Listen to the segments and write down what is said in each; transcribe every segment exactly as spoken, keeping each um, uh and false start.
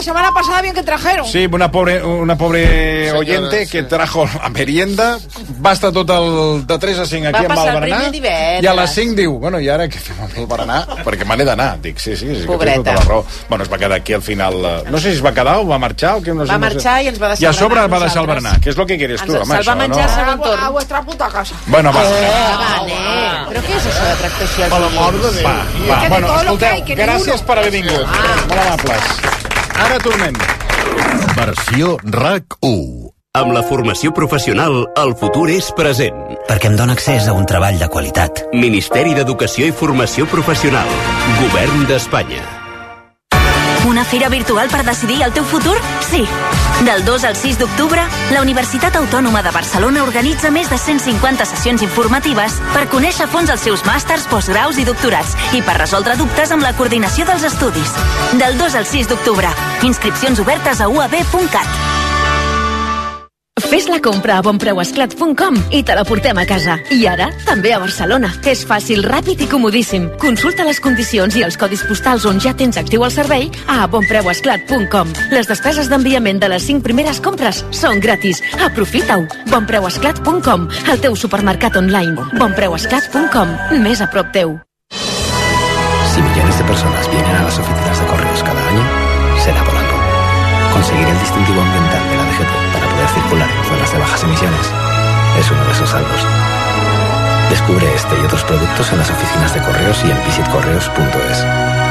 semana pasada bien que trajeron. Sí, una pobre, una pobre Senyora, oyente sí. que trajo la merienda, va estar tot el de tres a cinc aquí amb el berenar, i a les cinc diu, bueno, i ara què fem amb el berenar? Perquè me n'he d'anar. Dic, sí, sí, sí, que té tota la raó. Bueno, es va quedar aquí al final, no sé si es va quedar o va marxar o que no sé. Va marxar i ens va deixar i a sobre va deixar el berenar, que és el que quieres tu, home, això, no? A vuestra puta casa. Bueno, va. Però què és això de tractar així als fills? Va, va, bueno, escolteu, gràcies per haver vingut. Molt amables. Ara tornem. Versió R A C u. Amb la formació professional, el futur és present. Perquè em dóna accés a un treball de qualitat. Ministeri d'Educació i Formació Professional. Govern d'Espanya. Una fira virtual per decidir el teu futur? Sí. Del dos al sis d'octubre, la Universitat Autònoma de Barcelona organitza més de cent cinquanta sessions informatives per conèixer a fons els seus màsters, postgraus i doctorats i per resoldre dubtes amb la coordinació dels estudis. Del dos al sis d'octubre. Inscripcions obertes a u a b punt cat. Fes la compra a bonpreuesclat punt com i te la portem a casa. I ara, també a Barcelona. És fàcil, ràpid i comodíssim. Consulta les condicions i els codis postals on ja tens actiu el servei a bonpreuesclat punt com. Les despeses d'enviament de les cinc primeres compres són gratis. Aprofita-ho. bonpreuesclat punt com. El teu supermercat online. bonpreuesclat punt com. Més a prop teu. Si millones de personas vienen a las oficinas de correos cada año, será por algo. Conseguir el distintivo ambiental de la D G T para poder circular en zonas de bajas emisiones es uno de esos algos. Descubre este y otros productos en las oficinas de correos y en visit correos punto es.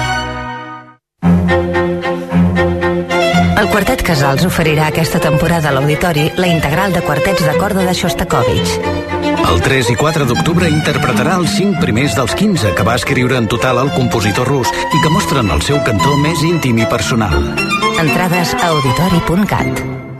El Quartet Casals oferirà aquesta temporada a l'Auditori la integral de quartets de corda de Shostakovich. El tres i quatre d'octubre interpretarà els cinc primers dels quinze que va escriure en total el compositor rus i que mostren el seu cantó més íntim i personal. Entrades a auditori punt cat.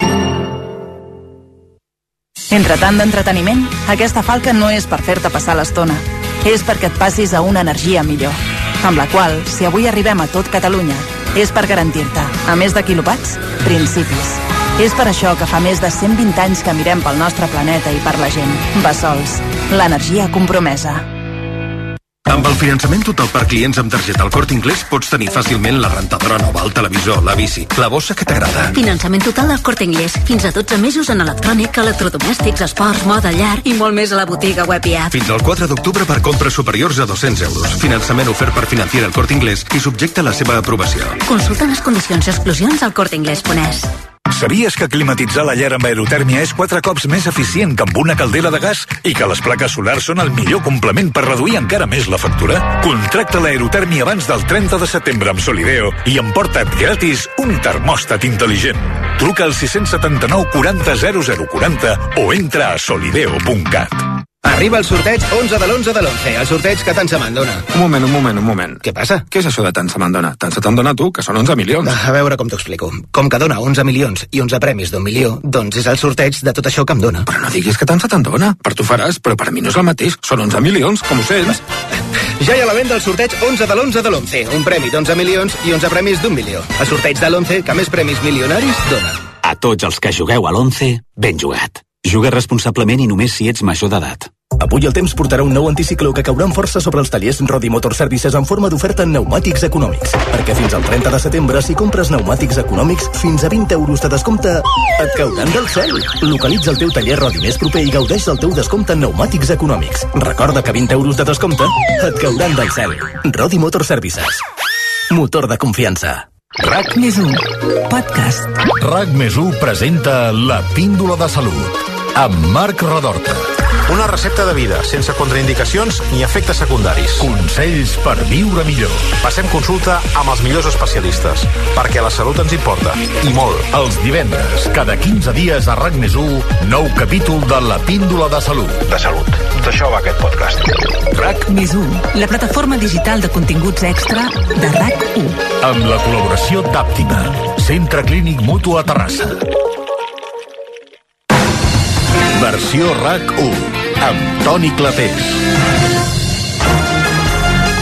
Entre tant d'entreteniment, aquesta falca no és per fer-te passar l'estona. És perquè et passis a una energia millor, amb la qual, si avui arribem a tot Catalunya, és per garantir-te, a més de quilowatts, principis. És per això que fa més de cent vint anys que mirem pel nostre planeta i per la gent. Bessols, l'energia compromesa. Amb el finançament total per clients amb targeta al Corte Inglés pots tenir fàcilment la rentadora nova, el televisor, la bici, la bossa que t'agrada. Finançament total al Corte Inglés. Fins a dotze mesos en electrònic, electrodomèstics, esports, moda, llar i molt més a la botiga web i app. Fins al quatre d'octubre per compres superiors a dos-cents euros. Finançament ofert per Financiera al Corte Inglés i subjecte a la seva aprovació. Consulta les condicions i exclusions al corte inglés punt es. Sabies que climatitzar la llar amb aerotèrmia és quatre cops més eficient que amb una caldera de gas i que les plaques solars són el millor complement per reduir encara més la factura? Contracta l'aerotèrmia abans del trenta de setembre amb Solideo i emporta't gratis un termòstat intel·ligent. Truca al sis set nou quaranta zero zero quaranta o entra a solideo punt cat. Arriba el sorteig onze de l'onze de l'onze, el sorteig que tant se me'n dona. Un moment, un moment, un moment. Què passa? Què és això de tant se me'n dona? Tant se te'n dona tu, que són onze milions. A veure com t'ho explico. Com que dona onze milions i onze premis d'un milió, doncs és el sorteig de tot això que em dona. Però no diguis que tant se te'n dona. Per tu faràs, però per mi no és el mateix. Són onze milions, com ho sents? Ja hi ha a la venda el sorteig onze de l'onze de l'onze. Un premi d'onze milions i onze premis d'un milió. El sorteig de l'onze que més premis milionaris dona. A tots els que jugueu a l'onze, ben jugat. Juga responsablement i només si ets major d'edat. Avui el temps portarà un nou anticicló que caurà amb força sobre els tallers Rodi Motor Services en forma d'oferta en pneumàtics econòmics. Perquè fins al trenta de setembre, si compres pneumàtics econòmics, fins a vint euros de descompte et cauran del cel. Localitza el teu taller Rodi més proper i gaudeix del teu descompte en pneumàtics econòmics. Recorda que vint euros de descompte et cauran del cel. Rodi Motor Services. Motor de confiança. R A C més u, podcast. R A C més u presenta La Píndola de Salut, amb Marc Redorta. Una recepta de vida, sense contraindicacions ni efectes secundaris. Consells per viure millor. Passem consulta amb els millors especialistes, perquè la salut ens importa, i molt. Els divendres, cada quinze dies a R A C més u, nou capítol de La Píndola de Salut. De salut. D'això va aquest podcast. R A C més u, la plataforma digital de continguts extra de R A C u. Amb la col·laboració d'Àptima, Centre Clínic Mutu a Terrassa. Versió R A C u, amb Toni Clapés.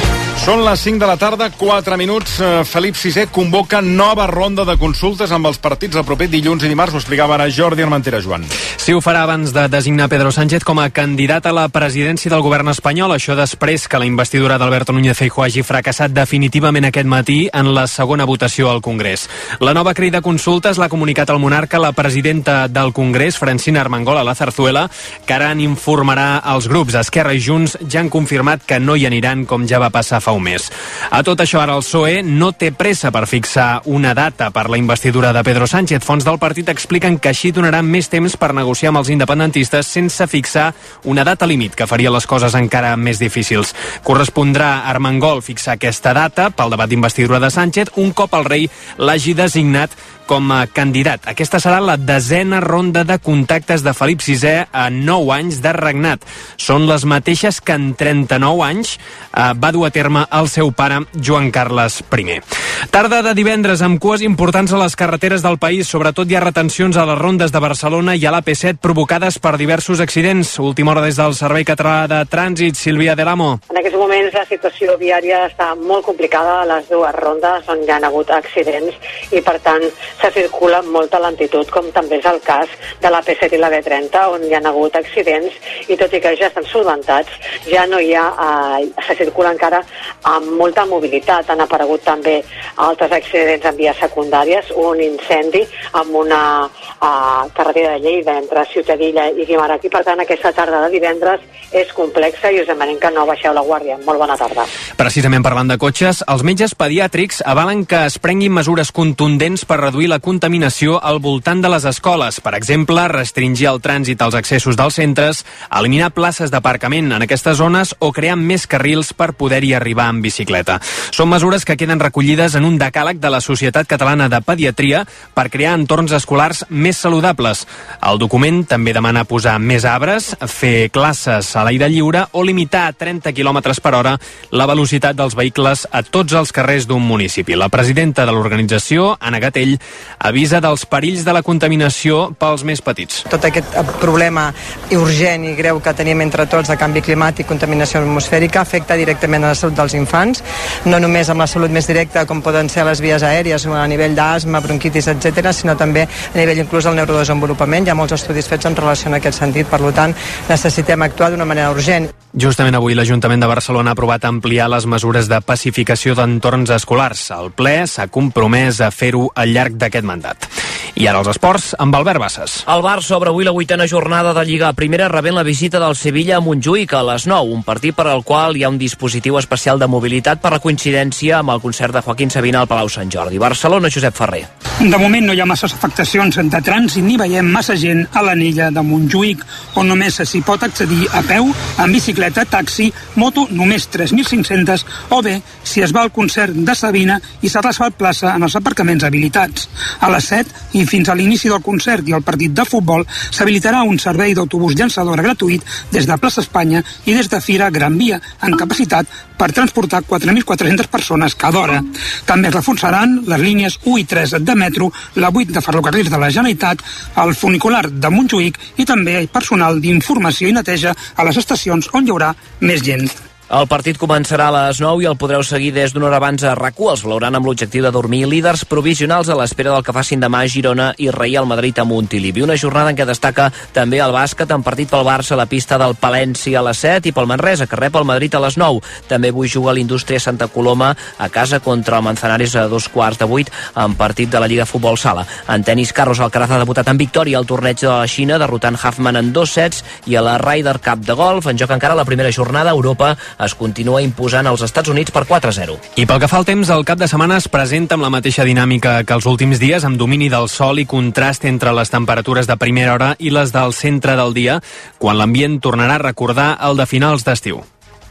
Són les cinc de la tarda, quatre minuts. Felip sisè convoca nova ronda de consultes amb els partits el proper dilluns i dimarts. Ho explicava ara Jordi Armentera, Joan. Sí, ho farà abans de designar Pedro Sánchez com a candidat a la presidència del govern espanyol. Això després que la investidura d'Alberto Núñez Feijóo hagi fracassat definitivament aquest matí en la segona votació al Congrés. La nova crida de consultes l'ha comunicat al monarca la presidenta del Congrés, Francina Armengol, a la Zarzuela, que ara en informarà als grups. Esquerra i Junts ja han confirmat que no hi aniran, com ja va passar fa un mes. A tot això, ara el P S O E no té pressa per fixar una data per la investidura de Pedro Sánchez. Fonts del partit expliquen que així donaran més temps per negociar amb els independentistes sense fixar una data límit que faria les coses encara més difícils. Correspondrà a Armengol fixar aquesta data pel debat d'investidura de Sánchez un cop el rei l'hagi designat com a candidat. Aquesta serà la desena ronda de contactes de Felip sisè a nou anys de regnat. Són les mateixes que en trenta-nou anys eh, va dur a terme el seu pare, Joan Carles I. Tarda de divendres amb cues importants a les carreteres del país. Sobretot hi ha retencions a les rondes de Barcelona i a l'A P set provocades per diversos accidents. Última hora des del Servei Català de Trànsit. Sílvia de l'Amo. En aquests moments la situació viària està molt complicada a les dues rondes on hi ha hagut accidents i per tant se circula amb molta lentitud, com també és el cas de l'A P set i la B trenta, on hi ha hagut accidents i tot i que ja estan solventats, ja no hi ha, eh, se circula encara amb molta mobilitat. Han aparegut també altres accidents en vies secundàries, un incendi amb una eh, carretera de Lleida entre Ciutadilla i Guimarães, i per tant aquesta tarda de divendres és complexa i us demanem que no baixeu la guàrdia. Molt bona tarda. Precisament parlant de cotxes, els metges pediàtrics avalen que es prenguin mesures contundents per reduir la contaminació al voltant de les escoles. Per exemple, restringir el trànsit als accessos dels centres, eliminar places d'aparcament en aquestes zones o crear més carrils per poder-hi arribar en bicicleta. Són mesures que queden recollides en un decàleg de la Societat Catalana de Pediatria per crear entorns escolars més saludables. El document també demana posar més arbres, fer classes a l'aire lliure o limitar a trenta quilòmetres per hora la velocitat dels vehicles a tots els carrers d'un municipi. La presidenta de l'organització, Anna Gatell, avisa dels perills de la contaminació pels més petits. Tot aquest problema urgent i greu que tenim entre tots de canvi climàtic, contaminació atmosfèrica, afecta directament a la salut dels infants, no només amb la salut més directa com poden ser les vies aèries a nivell d'asma, bronquitis, etcètera, sinó també a nivell inclús del neurodesenvolupament. Hi ha molts estudis fets en relació en aquest sentit, per tant necessitem actuar d'una manera urgent. Justament avui l'Ajuntament de Barcelona ha aprovat ampliar les mesures de pacificació d'entorns escolars. El ple s'ha compromès a fer-ho al llarg d'aquest mandat. I ara els esports, amb Albert Bassas. El Barça obre avui la vuitena jornada de Lliga Primera rebent la visita del Sevilla a Montjuïc a les nou, un partit per al qual hi ha un dispositiu especial de mobilitat per la coincidència amb el concert de Joaquín Sabina al Palau Sant Jordi. Barcelona, Josep Ferrer. De moment no hi ha masses afectacions de trànsit ni veiem massa gent a l'anella de Montjuïc, on només s'hi pot accedir a peu, en bicicleta, taxi, moto, només tres mil cinc-centes, o bé, si es va al concert de Sabina i s'ha reservat plaça en els aparcaments habilitats. A les set i fins a l'inici del concert i el partit de futbol s'habilitarà un servei d'autobús llançadora gratuït des de Plaça Espanya i des de Fira Gran Via, amb capacitat per transportar quatre mil quatre-centes persones cada hora. També es reforçaran les línies u i tres de metro, la vuit de ferrocarrils de la Generalitat, el funicular de Montjuïc i també personal d'informació i neteja a les estacions on hi haurà més gent. El partit començarà a les nou i el podreu seguir des d'una hora abans a RAC u. Els valoran amb l'objectiu de dormir líders provisionals a l'espera del que facin demà a Girona i Real Madrid a Montilivi. Una jornada en què destaca també el bàsquet, en partit pel Barça a la pista del Palència a les set i pel Manresa, que rep el Madrid a les nou. També avui juga l'Indústria Santa Coloma a casa contra el Manzanares a dos quarts de vuit en partit de la Lliga Futbol Sala. En tenis, Carlos Alcaraz ha debutat en victòria al torneig de la Xina, derrotant Huffman en dos sets, i a la Ryder Cup de golf, en joc encara la primera jornada, Europa es continua imposant als Estats Units per quatre a zero. I pel que fa al temps, el cap de setmana es presenta amb la mateixa dinàmica que els últims dies, amb domini del sol i contrast entre les temperatures de primera hora i les del centre del dia, quan l'ambient tornarà a recordar el de finals d'estiu.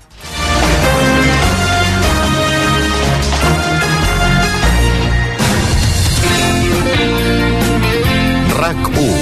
RAC u.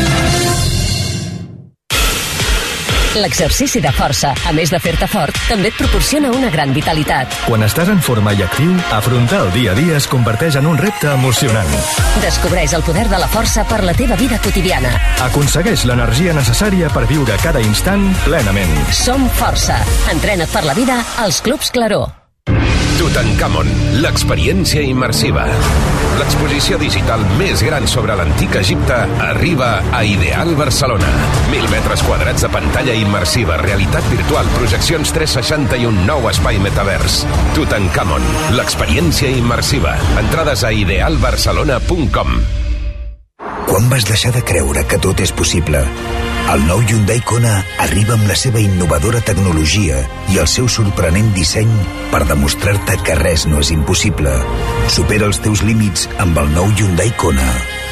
L'exercici de força, a més de fer-te fort, també et proporciona una gran vitalitat. Quan estàs en forma i actiu, afrontar el dia a dia es converteix en un repte emocionant. Descobreix el poder de la força per la teva vida quotidiana. Aconsegueix l'energia necessària per viure cada instant plenament. Som força. Entrena't per la vida als Clubs Claró. Tutankamon, l'experiència immersiva. L'exposició digital més gran sobre l'antic Egipte arriba a Ideal Barcelona. Mil metres quadrats de pantalla immersiva, realitat virtual, projeccions tres seixanta i un nou espai metavers. Tutankamon, l'experiència immersiva. Entrades a ideal barcelona punt com. Quan vas deixar de creure que tot és possible? El nou Hyundai Kona arriba amb la seva innovadora tecnologia i el seu sorprenent disseny per demostrar-te que res no és impossible. Supera els teus límits amb el nou Hyundai Kona.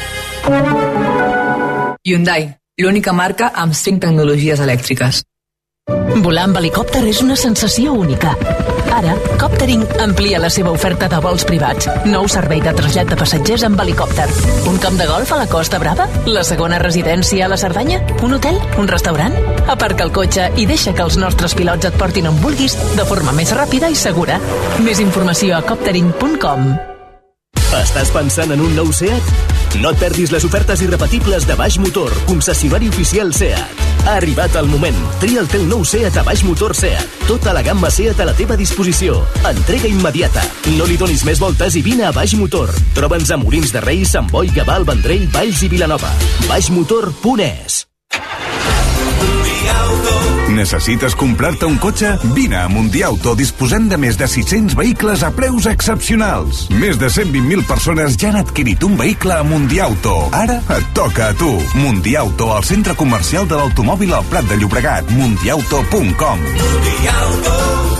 Hyundai, l'única marca amb cinc tecnologies elèctriques. Volar amb helicòpter és una sensació única. Ara, Coptering amplia la seva oferta de vols privats. Nou servei de trasllat de passatgers amb helicòpter. Un camp de golf a la Costa Brava? La segona residència a la Cerdanya? Un hotel? Un restaurant? Aparca el cotxe i deixa que els nostres pilots et portin on vulguis de forma més ràpida i segura. Més informació a coptering punt com. Estàs pensant en un nou SEAT? No et perdis les ofertes irrepetibles de Baix Motor, concessionari oficial SEAT. Ha arribat el moment. Tria el teu nou SEAT a Baix Motor SEAT. Tota la gamma SEAT a la teva disposició. Entrega immediata. No li donis més voltes i vine a Baix Motor. Troba'ns a Molins de Rei, Sant Boi, Gavà, Vendrell, Valls i Vilanova. baixmotor punt es. Necessites comprar-te un cotxe? Vine a Mundiauto, disposem de més de sis-cents vehicles a preus excepcionals. Més de cent vint mil persones ja han adquirit un vehicle a Mundiauto. Ara et toca a tu. Mundiauto, al centre comercial de l'automòbil al Prat de Llobregat. mundiauto punt com. Mundiauto.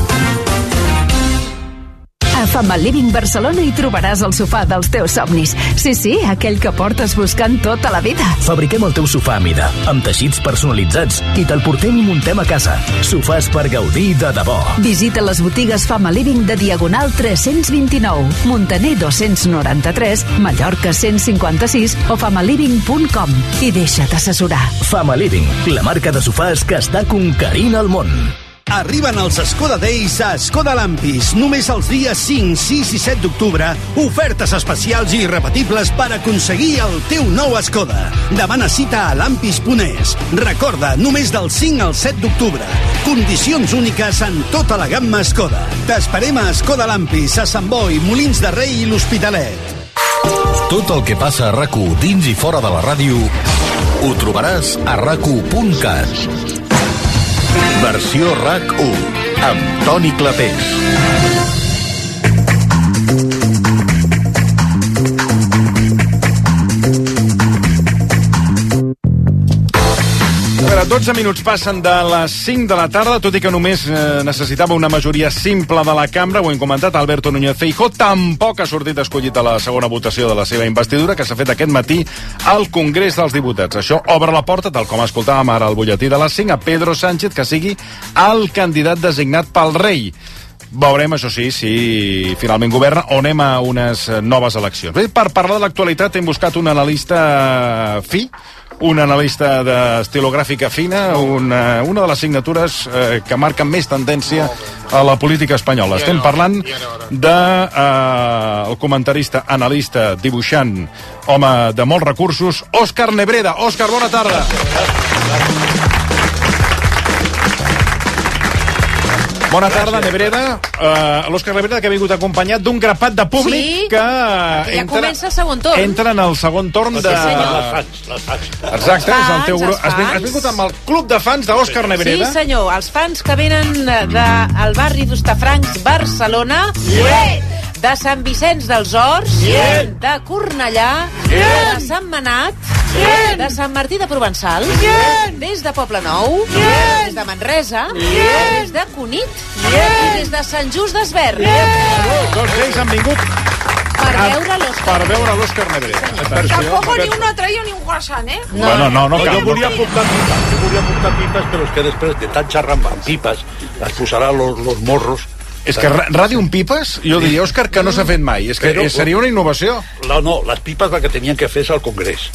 A Family Living Barcelona hi trobaràs el sofà dels teus somnis. Sí, sí, aquell que portes buscant tota la vida. Fabriquem el teu sofà a mida, amb teixits personalitzats, i te'l portem i muntem a casa. Sofàs per gaudir de debò. Visita les botigues Family Living de Diagonal tres-cents vint-i-nou, Montaner dos-cents noranta-tres, Mallorca cent cinquanta-sis o familiving punt com i deixa't assessorar. Family Living, la marca de sofàs que està conquerint el món. Arriben els Skoda Days a Skoda Lampis. Només els dies cinc, sis i set d'octubre, ofertes especials i irrepetibles per aconseguir el teu nou Skoda. Demana cita a lampis punt es. Recorda, només del cinc al set d'octubre. Condicions úniques en tota la gamma Skoda. T'esperem a Skoda Lampis, a Sant Boi, Molins de Rei i l'Hospitalet. Tot el que passa a RAC1 dins i fora de la ràdio ho trobaràs a rac u punt cat. Versió RAC u amb Toni Clapés. dotze minuts passen de les cinc de la tarda, tot i que només eh, necessitava una majoria simple de la cambra. Ho hem comentat, Alberto Núñez Feijóo tampoc ha sortit escollit a la segona votació de la seva investidura, que s'ha fet aquest matí al Congrés dels Diputats. Això obre la porta, tal com escoltàvem ara al butlletí de les cinc, a Pedro Sánchez, que sigui el candidat designat pel rei. Veurem, això sí, si finalment governa o anem a unes noves eleccions. Bé, per parlar de l'actualitat hem buscat un analista fi, un analista d'estilogràfica fina, una, una de les signatures eh, que marquen més tendència a la política espanyola. Estem parlant de eh, el comentarista, analista, dibuixant, home de molts recursos, Òscar Nebreda. Òscar, bona tarda. Bona tarda, Nebreda. Uh, L'Òscar Nebreda, que ha vingut acompanyat d'un grapat de públic sí, que, que ja entra, comença el segon torn. entra en el segon torn de... Les fans, les fans. Exacte, és el teu grup. Has, has vingut amb el club de fans d'Òscar Nebreda. Sí, senyor. Els fans que venen del barri d'Hostafrancs, Barcelona, yeah! de Sant Vicenç dels Horts, yeah! de Cornellà, yeah! de Sant Manat, yeah! de Sant Martí de Provençal, yeah! des de Poblenou, yeah! des de Manresa, yeah! des de Cunit, yeah! i des de Sant Just d'Esvern. Yeah! Tots ells han vingut per veure l'Òscar. Per veure l'Òscar Nebreda. Tampoc ni uno ha traído ni un guasán, eh? No, no, no. no, no jo volia portar pipes, jo volia portar pipes, però és que després de tant xerrar amb pipes, les posarà los, los morros. És que ràdio amb pipes, jo diria, Òscar, que no s'ha fet mai. És que Però, seria una innovació. No, no, les pipes el que tenien que fer és al Congrés.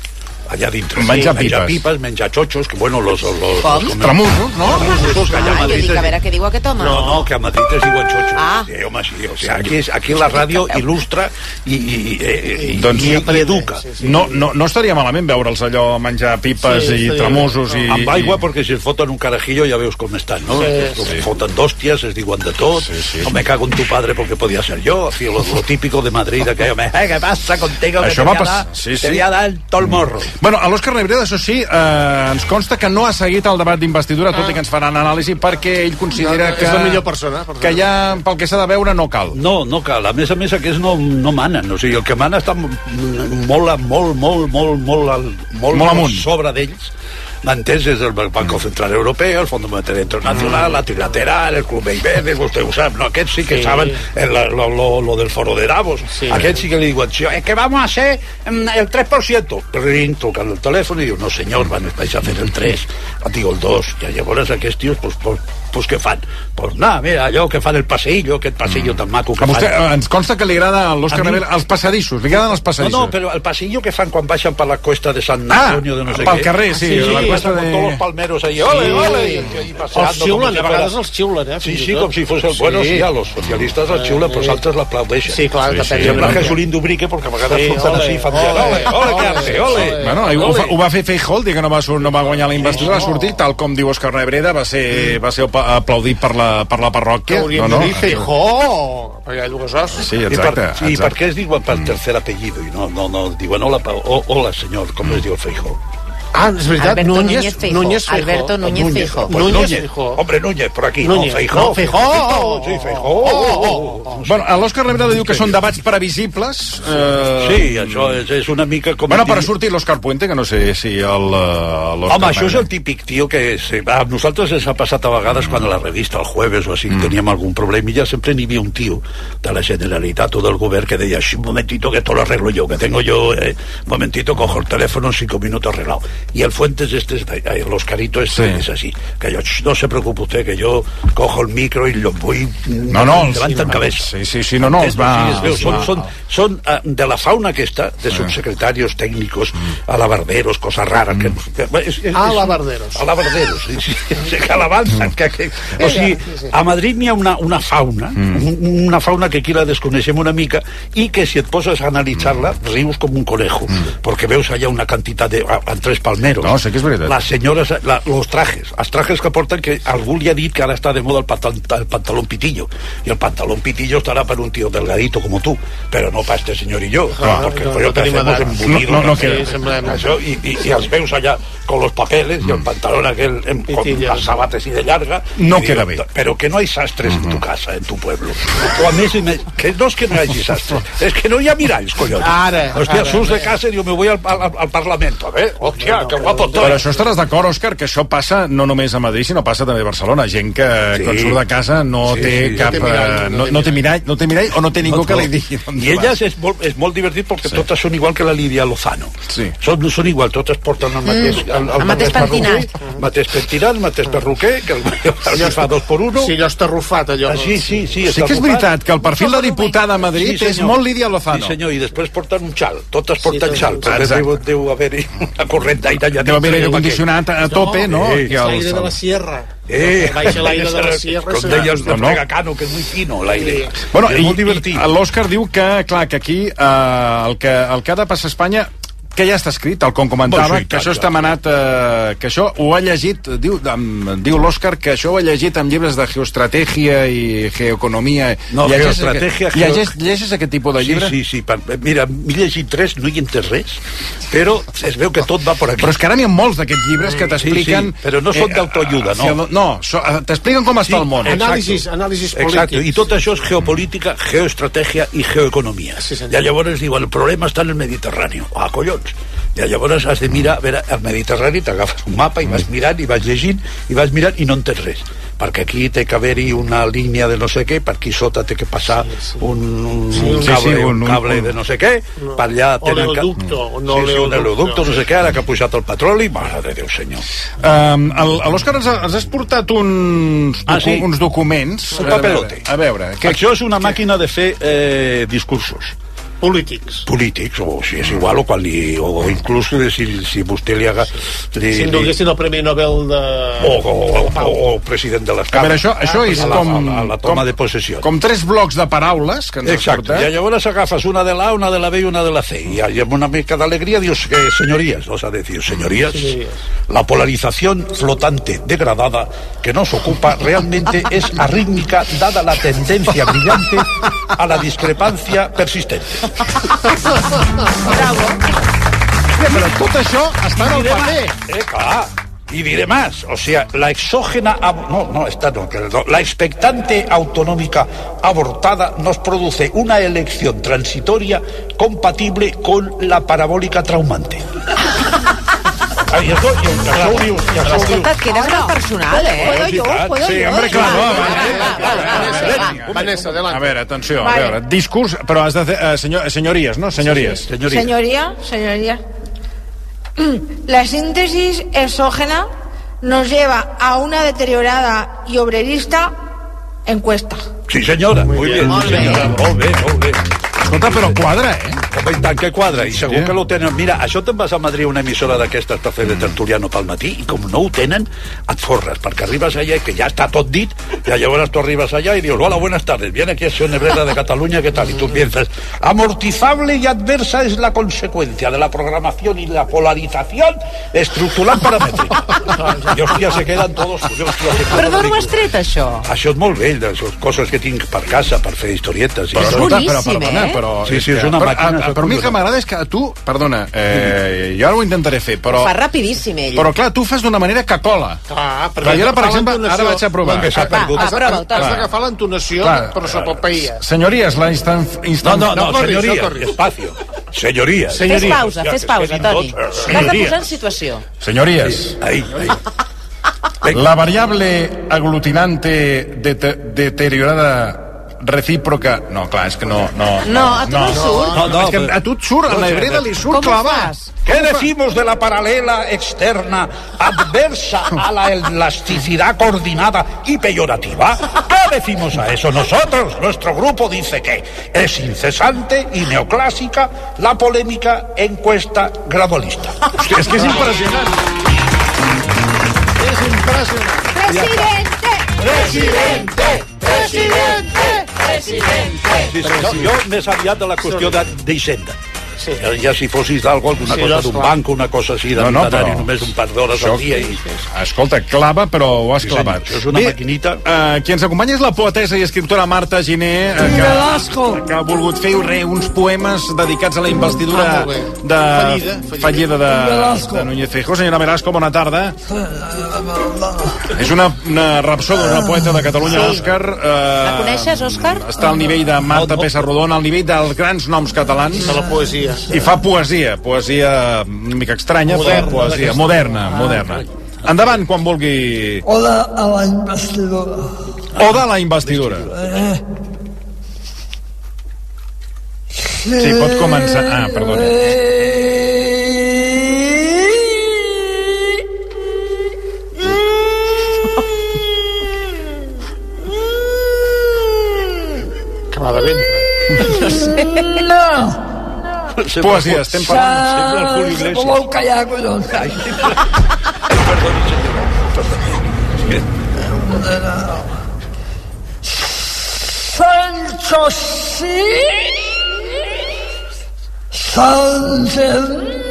allà dintre. Menjar sí, menjar pipes. pipes, menjar chochos, que bueno, los... los, Com? los Tramusos, no? Tramusos, que allà a Ah, jo Madrid... dic, a veure què diu aquest home. No, no, que a Madrid es diuen chochos. Ah. Sí, home, sí, o sea, aquí, és, aquí la ràdio il·lustra i, i, i, i, doncs, i, i educa. Sí, sí. No, no, no estaria malament veure'ls allò menjar pipes sí, i tramusos i... Amb aigua, perquè si es foten un carajillo ja veus com estan, no? Sí, sí. Foten d'hòsties, es diuen de tot. Sí, sí. O me cago en tu padre porque podía ser yo. Así, lo, lo típico de Madrid, aquello, me, eh, ¿qué pasa contigo? Això que va te passar. da, Sí, sí. te voy a dar tot el morro. Bueno, a l'Òscar Nebreda, això sí, eh, ens consta que no ha seguit el debat d'investidura, tot i que ens faran anàlisi, perquè ell considera que... És la millor persona. Que ja, pel que s'ha de veure, no cal. No, no cal. A més a més, aquests no, no manen. O sigui, el que mana està molt, molt, molt, molt, molt, molt, molt, molt amunt. sobre d'ells. M'entens? És el Banco Central Europeo, el Fondo Monetario Internacional, la Trilateral, el Club Eibedes, vostè ho sap, no? Aquests sí que sí. saben el, lo, lo, lo del foro de Davos. Sí. Aquests sí que li diuen, es que vamos a hacer el tres por ciento. Ring, trucan el telèfon i diu, no senyor, van, vais a hacer el tres, digo el dos. I llavors aquests tios, pues, pues, pues què fan? Pues nada, mira, allò que fan el passeillo, aquest passeillo mm. tan maco que a vostè, fan. Ens consta que li agrada a l'Òscar Nebreda els passadissos, li agraden els passadissos. No, no, però el passeillo que fan quan baixen per la cuesta de Sant Antonio, ah, de no sé pel què. carrer, sí. Sí, sí, la cuesta de... con todos los palmeros ahí, ole, sí. ole, y, y paseando. Els xiulen, a vegades els xiulen, eh? Sí, sí, com si fos el... Sí. Bueno, sí, a los socialistes els xiulen, però els altres l'aplaudeixen. Sí, clar, sí, depèn. Sembla que és un indubrique, perquè a vegades sí, surten així, fan dia, ole, ole, què hace, ole. Bueno, ho, fa, ho va fer Feijóo, dir que no va, no va guanyar la investidura, va sortir, tal com diu Òscar Nebreda, va ser, va ser aplaudit per la, per la parròquia. No, no. Feijóo, perquè hi ha dues os. Sí, exacte. I per què es diuen per tercer apellido? I no, no, no, diuen hola, hola senyor, com es diu el Feijóo? Ah, es verdad, Alberto Núñez, Núñez Feijóo. Núñez Feijóo. Alberto Núñez, Núñez Feijóo. Pues Núñez Núñez Feijóo. Hombre, Núñez, por aquí. Núñez. No, Feijóo. No, Feijóo. Sí, Feijóo. Oh, oh, oh. Bueno, a l'Òscar Nebreda diu que són debats previsibles. Eh... Sí, això és, és una mica com... Bueno, per sortir l'Òscar Puente, que no sé si el... Home, això és el típic tio que... Se... A nosaltres ens ha passat a vegades quan a la revista, el jueves o així, mm. teníem algun problema i ja sempre n'hi havia un tio de la Generalitat o del govern que deia, un momentito que todo lo arreglo yo, que tengo yo, eh, un momentito, cojo el teléfono en cinco minutos arreglado. Y el Fuentes este, eh, el Oscarito este sí. es así, que yo, no se preocupe usted, que yo cojo el micro y lo voy... No, no, levanten sí, cabeza. Sí, sí, sí, no, no, es va, sí, es son, va. son, son uh, de la fauna aquesta, de subsecretarios técnicos, mm. alabarderos, cosas raras. Mm. Que, que, es, es, alabarderos. Alabarderos, sí, sí, sí, que alabanzan. Mm. Que, que, o sigui, a Madrid n'hi ha una, una fauna, mm. una fauna que aquí la desconeixem una mica, i que si et poses a analitzar-la, mm. rius com un conejo, mm. perquè veus allà una quantitat de... en tres palmeros. No, sé que és veritat. Las senyores, la, los trajes, els trajes que porten, que algú li ha dit que ara està de moda el, pantal, el pantalón pitillo, y el pantalón pitillo estará para un tío delgadito como tú, pero no para este señor y yo, ah, porque no, no, que hacemos embutidos, no, no, no, sí, això, y, y, y els veus allà con los papeles mm. y el pantalón aquel en, con las sabates y de llarga, no y queda digo, bé, pero que no hay sastres uh -huh. en tu casa, en tu pueblo, o a més, que no és que no hi hagi sastres, és que no hi ha miralls, collons. Ara, hòstia, ara, surts ara. de casa i diu, me voy al, al, al Parlamento, a ver, hòstia, no, que guapo tot. Però això estaràs d'acord, Òscar, que això passa no només a Madrid, sinó passa també a Barcelona. Gent que sí. quan surt de casa no sí, té sí, cap... No té mirall, no, no té mirall, no té mirall o no té ningú no, que li digui. I elles és molt, és molt divertit perquè sí. totes són igual que la Lídia Lozano. Sí. Són, són igual, totes porten el mateix... Mm. El, el, el mateix pentinat. El mateix pentinat, el mateix perruquer, que el, el, el fa dos por uno. Sí, allò està rufat, allò. Ah, sí, sí, sí. Sí que és veritat que el perfil de diputada a Madrid sí, és molt Lídia Lozano. Sí, senyor, i després porten un xal. Totes porten sí, xal. Perquè deu, deu haver-hi una corrent d'aire allà. Deu haver aire condicionat a tope, no? Sí. És l'aire de la sierra. Eh, baixa l'aire de la sierra. Com deia el de Fregacano, que és molt fino, l'aire. Sí. Bueno, i, molt divertit. L'Òscar diu que, clar, que aquí eh, el, que, el que ha de passar a Espanya que ja està escrit, tal com comentava, bon, sí, que això està manat, eh, que això ho ha llegit, diu, um, diu l'Òscar, que això ho ha llegit en llibres de geoestratègia i geoeconomia. No, llegeix geoestratègia... Aquest, llegeix, llegeix aquest tipus de llibre? Sí, sí, sí. Mira, m'he llegit tres, no hi he entès res, però es veu que tot va per aquí. Però és que ara n'hi ha molts d'aquests llibres que t'expliquen... Sí, sí, però no són d'autoajuda, no? No, so, t'expliquen com està sí, el món. Anàlisis, anàlisis polítics. Exacte, i tot això és geopolítica, geoestratègia i geoeconomia. Sí, I llavors diuen, el problema està en el Mediterrani. Ah, collons! I llavors has de mirar, a veure, el Mediterrani, t'agafes un mapa i vas mirant, i vas llegint, i vas mirant, i no entens res. Perquè aquí té que haver-hi una línia de no sé què, per aquí sota té que passar sí, sí. un, un, sí, un cable, sí, sí, un, un cable un, de no sé què, no. per allà tenen... Oleoducto, o no sí, sí, un oleoducto, no sé què, ara que ha pujat el petroli, mare de Déu senyor. Um, L'Òscar ens, ens has portat uns, docu ah, sí? uns documents... Un papelote. A veure... A veure que, Això és una màquina de fer eh, discursos. polítics. Polítics, o si és igual, o, quan li, o inclús si, si vostè li haga... Li, si donessin el Premi Nobel de... O, o, o, o president de les Cambres. A veure, això, això és a la, com... A la, a la toma com, de possessió. Com tres blocs de paraules que ens Exacte, has portat. i llavors agafes una de la A, una de la B i una de la C. Y hay una mica de alegría, dios, que señorías, o sea, decir, señorías, señorías, la polarización flotante degradada que nos ocupa realmente es arrítmica, dada la tendencia brillante a la discrepancia persistente. Bravo. Sí, però tot això està en el paper. Eh, clar. Y diré más, o sea, la exógena, no, no, esta no, no, la expectante autonómica abortada nos produce una elección transitoria compatible con la parabólica traumante. Ai, això, i això ho dius, i això ho dius. Escolta, que eres molt personal, eh? Puedo yo, puedo sí, yo. hombre, claro. Vanessa, adelante. A veure, atenció, Vale. a veure, discurs, però has de fer, eh, senyor, senyories, no? Senyories. Sí, sí, senyories. Señoría, señoría. La síntesis exógena nos lleva a una deteriorada y obrerista encuesta. Sí, senyora, muy, muy bien, sí, senyora, molt bé, molt bé. Escolta, però quadra, eh? Home, i tant que quadra, i segur que lo tenen. Mira, això te'n vas a Madrid, una emissora d'aquestes per fer de tertuliano pel matí, i com no ho tenen, et forres, perquè arribes allà i que ja està tot dit, i llavors tu arribes allà i dius, hola, buenas tardes, viene aquí Acción Obrera de Cataluña, ¿qué tal? Y tú piensas, amortizable y adversa es la consecuencia de la programación y la polarización estructural paramétrica. I, hòstia, se queden todos... Hòstia, se Però d'on ho has tret, això? Això és molt vell, les coses que tinc per casa per fer historietes. Però, és boníssim, però, eh? Però, sí, sí, és una però, màquina. A, a, però a mi el que m'agrada és que tu, perdona, eh, jo ara ho intentaré fer, però... Ho fa rapidíssim, ell. Però clar, tu fas d'una manera que cola. Clar, perquè jo ara, per exemple, ara vaig a provar. Va, va, prova, has d'agafar l'entonació, però s'apopeia. Senyories, la instant... No, no, no, senyories, espacio. Senyories. Fes pausa, fes pausa, Toni. T'has de posar en situació. Senyories. Ahí, ahí. La variable aglutinante de deteriorada recíproca... No, clar, és que no... No, no a tu no, no surt. No, no, és que a tu et surt, a la Herrera li surt clavat. ¿Qué decimos de la paralela externa adversa a la elasticidad coordinada y peyorativa? ¿Qué decimos a eso nosotros? Nuestro grupo dice que es incesante y neoclásica la polémica encuesta gradualista. Hòstia, és que és impressionant. És impressionant. Presidente, presidente, presidente, presidente. Sí, sí, jo, jo més aviat de la qüestió d'Hisenda. Sí. Ja si fossis d'algo, alguna sí, cosa d'un banc, una cosa així, de no, no, però... només un par d'hores al dia. I... Escolta, clava, però ho has sí, clavat. Això és una Bé, maquinita. Uh, qui ens acompanya és la poetessa i escriptora Marta Giner, uh, que, que ha volgut fer re, uns poemes dedicats a la investidura ah, de fallida, fallida. fallida de, de Núñez Feijóo. Senyora Velasco, bona tarda. És una, una rapsoda, una poeta de Catalunya, Òscar. Uh, la coneixes, Òscar? Està al nivell de Marta Pessarrodona, al nivell dels grans noms catalans. De la poesia. I fa poesia, poesia una mica estranya, moderna, però poesia moderna, moderna. Endavant, quan vulgui. Oda a la investidura. Oda a la investidura. Eh. Sí, pot començar. Ah, perdona. Que va de vent. No sé. No. Poesia, estem parlant sempre el Julio Iglesias. Se vol callar, collons. Perdoni, senyora. Sancho sí. Sánchez.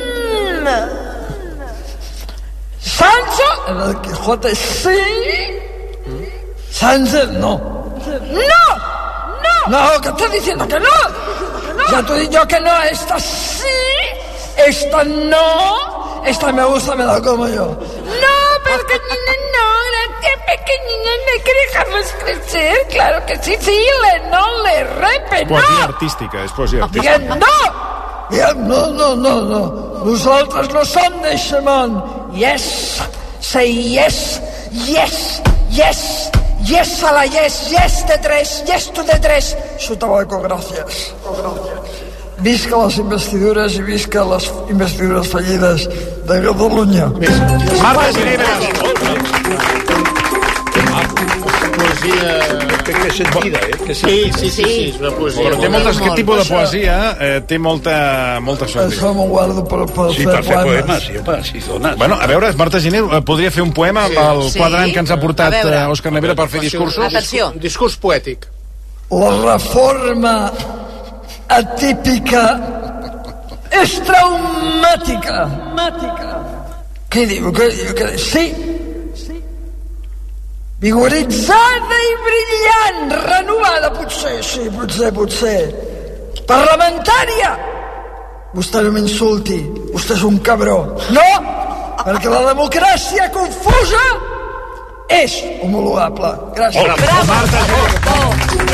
Sancho. El Quijote sí. Sánchez no. No. No. No, ¿qué estás diciendo que no? Ya te digo yo que no, esta sí, esta no, esta me gusta, me la como yo. No, porque no, la pequeñina me quiere dejarlos crecer, claro que sí, sí, le no, le repe, no. Poesia artística, és poesia artística. Bien, no, bien, no, no, no, no, nosaltres no som d'eixe món. Yes, say yes, yes, yes. Yes a la yes, yes de tres, yes to de tres. Sotaboico, gràcies. Visca les investidures i visca les investidures fallides de Catalunya. Marta Giner. Poesia que, que sentida, eh? Que sí, sí, sí, sí, és una poesia. Però té moltes, aquest tipus de poesia eh, té molta, molta sort. Això m'ho guardo per, per sí, fer per fer poemes. poemes, sí, home, sí, dones. Bueno, a veure, Marta Giner podria fer un poema amb el Sí. quadrant que ens ha portat A veure. eh, Òscar Nevera per fer discursos. Atenció. Un discurs poètic. La reforma atípica és traumàtica. Què diu? Què diu? Què diu? Sí. Vigoritzada i brillant, renovada, potser, sí, potser, potser. Parlamentària! Vostè no m'insulti, vostè és un cabró. No, perquè la democràcia confusa és homologable. Gràcies. Hola, Bravo! Marta, Oh,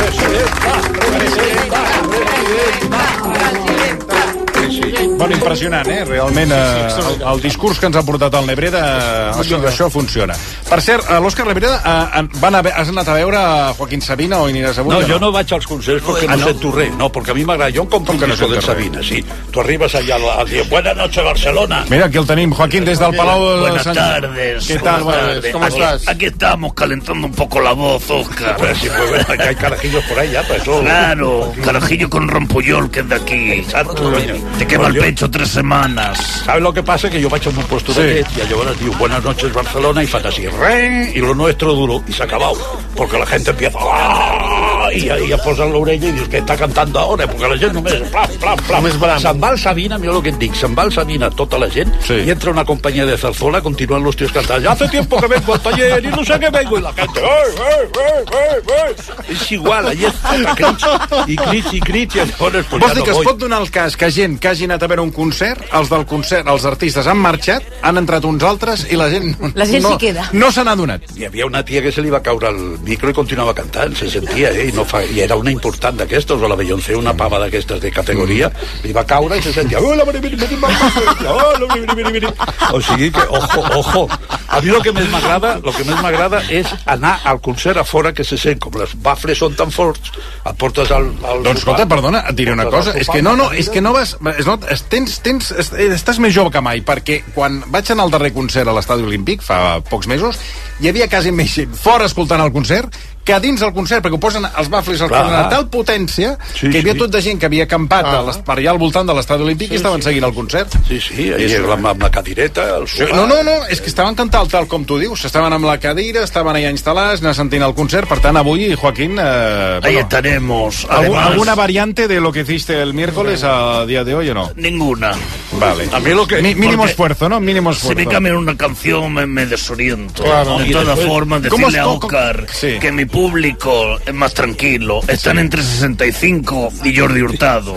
Bueno, impressionant, eh? Realment, eh, el, el discurs que ens ha portat el Nebreda, eh, això, això funciona. Per cert, eh, l'Òscar Nebreda, eh, van a, has anat a veure Joaquín Sabina o aniràs avui? No, yo no vaig als concerts porque Ah, no no? sento res, no, porque a mí m'agrada, jo em compro un Com que no disco sento de res? Sabina, sí. Tu arribes allà al, al dia, buenas noches Barcelona. Mira, aquí el tenim, Joaquín, des del Palau de Buenas Sant... tardes. ¿Qué tal? buenas Buenas tardes. ¿Cómo aquí, estás? aquí estamos calentando un poco la voz, Oscar. Pues sí, pues bueno, aquí hay carajillos por ahí ya, pues eso. Claro, carajillo con Rompuyol, que es de aquí. Exacto, coño. Te quema Pues el yo- pecho tres semanas. ¿Sabes lo que pasa? Que yo vaig a un puesto Sí. de net y llavors diu buenas noches Barcelona y fan así, re, y lo nuestro duro y se ha acabado. Porque la gente empieza ¡ah! y ahí ya posan l'orella i dius que està cantando ahora, porque la gent només plam, plam, plam. Només bram. Se'n va el Sabina, mira lo que et dic, se'n va el Sabina tota la gent Sí. y entra una compañía de zarzuela, continúan los tíos cantando, ya hace tiempo que vengo al taller y no sé qué vengo, y la gente ¡ay, ay, ay, ay, ay! És igual, allà és tot crits i crits i crits i llavors pues, Vols ja dir no que es voy. pot donar el cas que gent que hagi anat a veure un concert, els del concert, els artistes han marxat, han entrat uns altres i la gent, La gent no, s'hi queda. no se n'ha donat. Hi havia una tia que se li va caure el micro i continuava cantant, se sentia, eh? I, no fa, i era una important d'aquestes, o la Beyoncé, una pava d'aquestes de categoria, li va caure i se sentia... "Hola, miri, miri, miri, miri, hola, miri, miri, miri". O sigui que, ojo, ojo, a mi el que més m'agrada el que més m'agrada és anar al concert a fora, que se sent, com les bafles són tan forts, et portes al... al Doncs escolta, perdona, et diré una portes cosa, al és sopar, que no, no, al és que no vas... És, no, es, tens, tens, es, estàs més jove que mai, perquè quan vaig anar al darrer concert a l'Estadi Olímpic, fa pocs mesos, hi havia quasi més gent fora escoltant el concert que dins del concert, perquè ho posen els bafles al Clar. a tal potència Sí, que hi havia sí. tot de gent que havia acampat Ah. a les, per allà al voltant de l'Estadi Olímpic i estaven seguint el concert. Sí, sí, ahí És- amb, amb la cadireta, el sofà... No, no, no, és que estaven cantant tal com tu dius, estaven amb la cadira, estaven allà instal·lats, anar sentint el concert, per tant avui, Joaquín... Eh, Ahí estaremos. ¿algún- Además, ¿Alguna variante de lo que hiciste el miércoles a día de hoy o no? Ninguna. Vale. A mí lo que... Mi- mínimo porque esfuerzo, ¿no? Mínimo Si esfuerzo. me cambian una canción me, me desoriento. Claro. De Y todas después- formas, ¿Cómo decirle es- a cómo- Oscar sí. que mi público es más tranquilo. Están entre sesenta y cinco y Jordi Hurtado.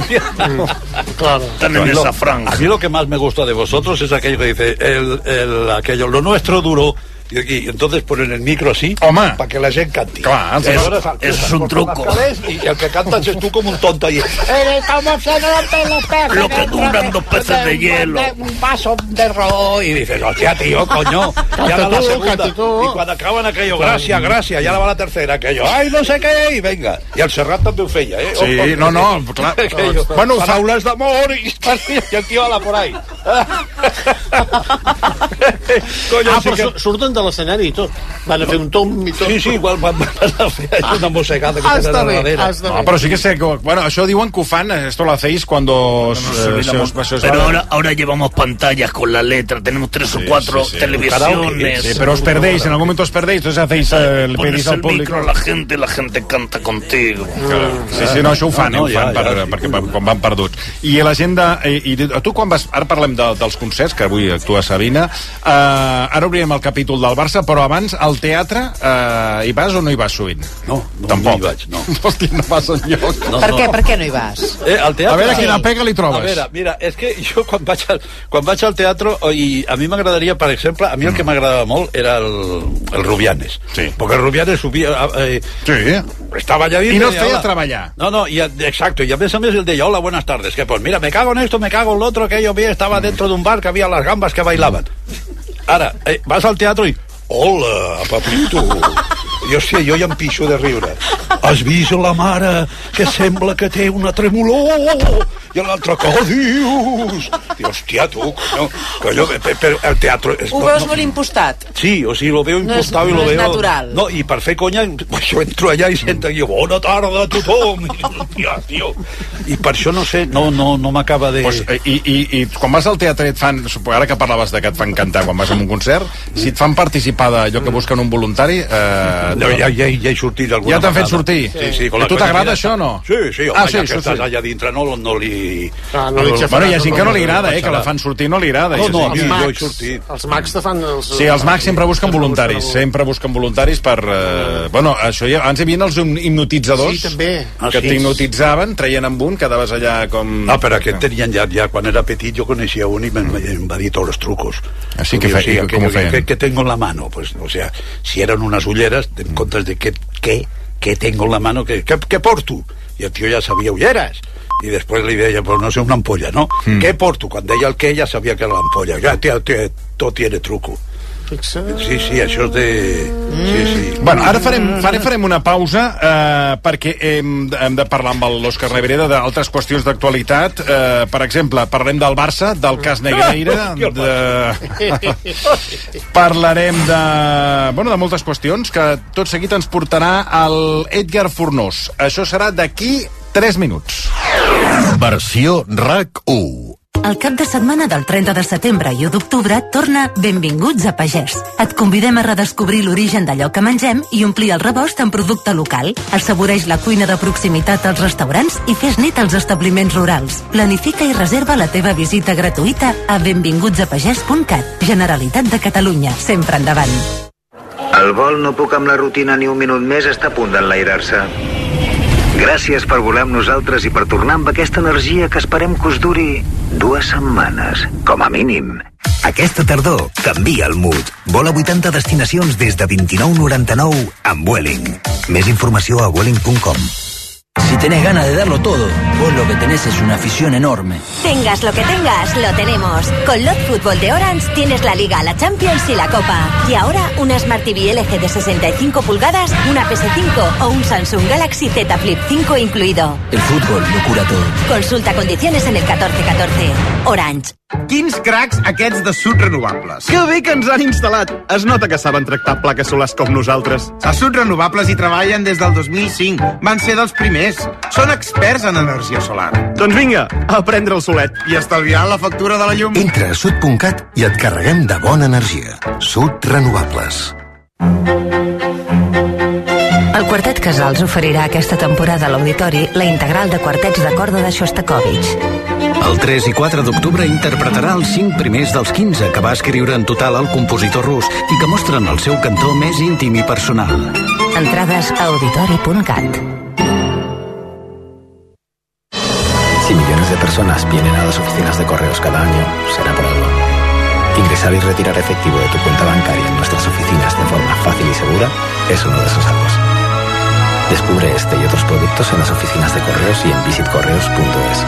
Claro. Están en A mí lo- esa franja. A mí lo que más me gusta de vosotros es aquello que dice, el, el, aquello, lo nuestro duro, y aquí, entonces ponen el micro así, para que la gente cante. Claro, Y eso- ahora, eso es un truco. Y el que cantas es tú como un tonto ahí. ¿Cómo se rompen los peces? Lo que duran dos peces de hielo. Un vaso de ron. Y dices, hostia, tío, coño. Ya va la segunda. Y cuando acaban aquello, gracias, gracias, ya la va la tercera, aquello, ay, no sé qué, y venga. Y el Serrat també ho feia, eh? Sí, no, no, clar. Aquello, Bueno, fa- paraules d'amor i, i el tio va por ahí. Coño, Ah, sí però que... su- surten de l'escenari i tot. Van a fer un tom i tot. Sí, sí, igual van, van a fer una mossegada que Ah, tenen està a bé, darrere. ah, està No, pero sí que sé que, bueno, això diuen que ho fan, esto lo hacéis cuando... eh, se os- se os Pero va- ahora, ahora llevamos pantallas con la letra, tenemos tres o cuatro sí, sí. televisiones. Sí, pero os perdéis, en algún momento os perdéis, entonces hacéis, eh, le Pones pedís al el público... micro a la gente, la gente canta contigo. Sí, sí, no, això ho fan, No, no, eh, ho fan ja, per, ja, sí. perquè van- quan van perduts. I la gent de... I, i tu quan vas... Ara parlem de, dels concerts, que avui actua Sabina. Uh, ara obrirem el capítol del Barça, però abans, al teatre, uh, hi vas o no hi vas sovint? No, no, Tampoc. no hi vaig, no. Hòstia, no vas enlloc. No, Per no. què? Per què no hi vas? Eh, al teatre... A veure quina pega li trobes. A veure, mira, és que jo quan vaig al, quan vaig al teatre, i a mi m'agradaria, per exemple, a mi el que m'agradava molt era el, el Rubianes. Sí. Porque el Rubianes subia... Eh, Sí. estava allà dins I no et deia, feia "Hola". treballar. No, no, y, exacto, y a veces a veces él decía, hola, buenas tardes, que pues mira, me cago en esto, me cago en lo otro, que yo vi, estaba dentro de un bar que había las gambas que bailaban. Ahora, eh, vas al teatro y, hola, papito. I, hòstia, jo ja em pixo de riure. Has vist la mare que sembla que té una tremolor? I l'altre, què dius? I, hòstia, tu, no, colló, per, el teatre... És, ho no, veus no, molt impostat? Sí, o sigui, lo veu impostat no és, i lo no veu... és natural. No, i per fer conya, jo entro allà i sento jo, bona tarda a tothom. Hòstia, tio. I per això, no sé, no, no, no m'acaba de... Pues, i, i, I quan vas al teatre et fan, ara que parlaves de que et fan cantar quan vas a un concert, si et fan participar d'allò que busquen un voluntari... Eh, no, ja, ja, ja he sortit alguna ja t'han fet sortir? Sí, sí. I a tu t'agrada això o no? Sí, sí, home, ah, sí, ja que sí, estàs sí. allà dintre no, no li... Ah, no li bueno, hi ha gent que no li agrada, eh, que la fan sortir no li agrada. No, no, a mi els jo he mags, sortit. Els mags te fan... Els, sí, els mags sempre busquen voluntaris, sempre busquen voluntaris per... Eh, bueno, això ja, abans hi havia els hipnotitzadors, sí, també. Ah, que sí. t'hipnotitzaven, treien amb un, quedaves allà com... Ah, però aquest tenien ja, ja quan era petit jo coneixia un i em, em va dir tots els trucos. Així que fe, com ho feien? ¿Qué, ¿Qué tengo en la mano? Pues, o sea, si eran unas ulleras, en comptes de ¿qué, qué, qué tengo en la mano? ¿Qué, qué, qué porto? I el tio ja sabia ulleres. I després li deia, pues no sé, una ampolla, ¿no? Mm. ¿Qué porto? Quan deia el què ja sabia que era l'ampolla. Ja, tio, tio, tot tiene truco. Sí, sí, això és de... Sí, sí. Bueno, ara farem, farem, farem una pausa eh, perquè hem, hem de parlar amb l'Òscar Nebreda d'altres qüestions d'actualitat. Eh, per exemple, parlarem del Barça, del cas Negreira, de... parlarem de, bueno, de moltes qüestions que tot seguit ens portarà el Edgar Fornós. Això serà d'aquí tres minuts. Versió RAC u. El cap de setmana del trenta de setembre i u d'octubre torna Benvinguts a Pagès. Et convidem a redescobrir l'origen d'allò que mengem i omplir el rebost amb producte local. Assaboreix la cuina de proximitat als restaurants i fes net als establiments rurals. Planifica i reserva la teva visita gratuïta a benvinguts a pagès punt cat. Generalitat de Catalunya, sempre endavant. El vol No puc amb la rutina ni un minut més està a punt d'enlairar-se. Gràcies per volar amb nosaltres i per tornar amb aquesta energia que esperem que us duri dues setmanes, com a mínim. Aquesta tardor canvia el mood. Vola vuitanta destinacions des de vint-i-nou noranta-nou amb Vueling. Més informació a vueling punt com. Si tenés ganas de darlo todo, vos lo que tenés es una afición enorme. Tengas lo que tengas, lo tenemos. Con Lot Fútbol de Orange tienes la Liga, la Champions y la Copa. Y ahora una Smart T V L G de sesenta y cinco pulgadas, una P S cinco o un Samsung Galaxy Z Flip cinco incluido. El fútbol lo cura todo. Consulta condiciones en el catorze catorze. Orange. Quins cracs aquests de Sud Renovables. Que bé que ens han instal·lat. Es nota que saben tractar plaques solars com nosaltres. A Sud Renovables hi treballen des del dos mil cinc. Van ser dels primers. Són experts en energia solar. Doncs vinga, a prendre el solet. I estalviar la factura de la llum. Entra a sud punt cat i et carreguem de bona energia. Sud Renovables. El Quartet Casals oferirà aquesta temporada a l'Auditori la integral de quartets de corda de Shostakovich. El tres i quatre d'octubre interpretarà els cinc primers dels quinze que va escriure en total el compositor rus i que mostren el seu cantó més íntim i personal. Entrades a auditori punt cat. Si millones de personas vienen a las oficinas de correos cada año, será por algo. Ingresar y retirar efectivo de tu cuenta bancaria en nuestras oficinas de forma fácil y segura es uno de esos algos. Descubre este y otros productos en las oficinas de correos y en visit correos punto es.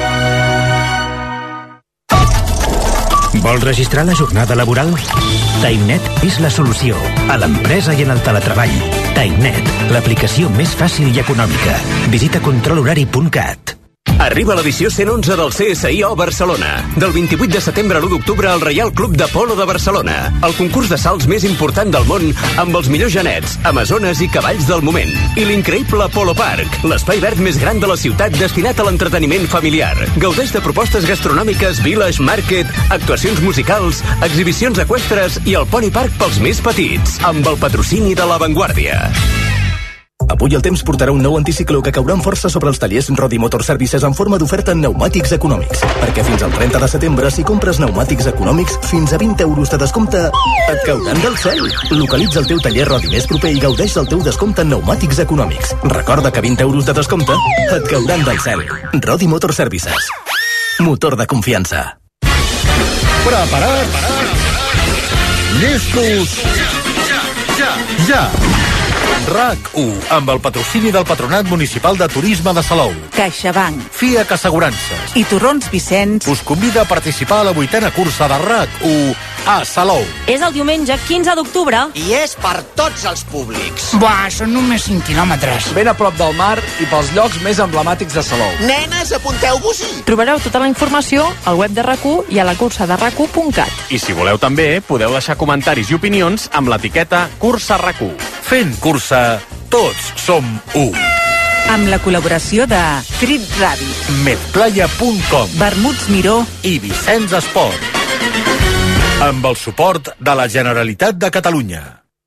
Vols registrar la jornada laboral? TimeNet és la solució a l'empresa i en el teletreball. TimeNet, l'aplicació més fàcil i econòmica. Visita control horari punt cat. Arriba l'edició cent onze del C S I O Barcelona. Del vint-i-vuit de setembre a l'u d'octubre al Reial Club de Polo de Barcelona. El concurs de salts més important del món amb els millors genets, amazones i cavalls del moment. I l'increïble Polo Park, l'espai verd més gran de la ciutat destinat a l'entreteniment familiar. Gaudeix de propostes gastronòmiques, village, market, actuacions musicals, exhibicions eqüestres i el Pony Park pels més petits, amb el patrocini de La Vanguardia. Avui el temps portarà un nou anticicló que caurà amb força sobre els tallers Rodi Motor Services en forma d'oferta en pneumàtics econòmics. Perquè fins al trenta de setembre, si compres pneumàtics econòmics, fins a vint euros de descompte et cauran del cel. Localitza el teu taller Rodi més proper i gaudeix del teu descompte en pneumàtics econòmics. Recorda que vint euros de descompte et cauran del cel. Rodi Motor Services. Motor de confiança. Preparats. Llestos. Ja, ja, ja. RAC u, amb el patrocini del Patronat Municipal de Turisme de Salou, CaixaBank, FIAC Assegurances i Torrons Vicenç us convida a participar a la vuitena cursa de RAC u a Salou. És el diumenge quinze d'octubre. I és per tots els públics. Buah, són només cinc quilòmetres. Ben a prop del mar i pels llocs més emblemàtics de Salou. Nenes, apunteu-vos-hi! Trobareu tota la informació al web de RAC u i a la cursa de rac u punt cat. I si voleu també, podeu deixar comentaris i opinions amb l'etiqueta Cursa RAC u. Fent cursa, tots som u. Amb la col·laboració de Crit Radi, Medplaya punt com, Vermuts Miró i Vicenç Esport. Amb el suport de la Generalitat de Catalunya.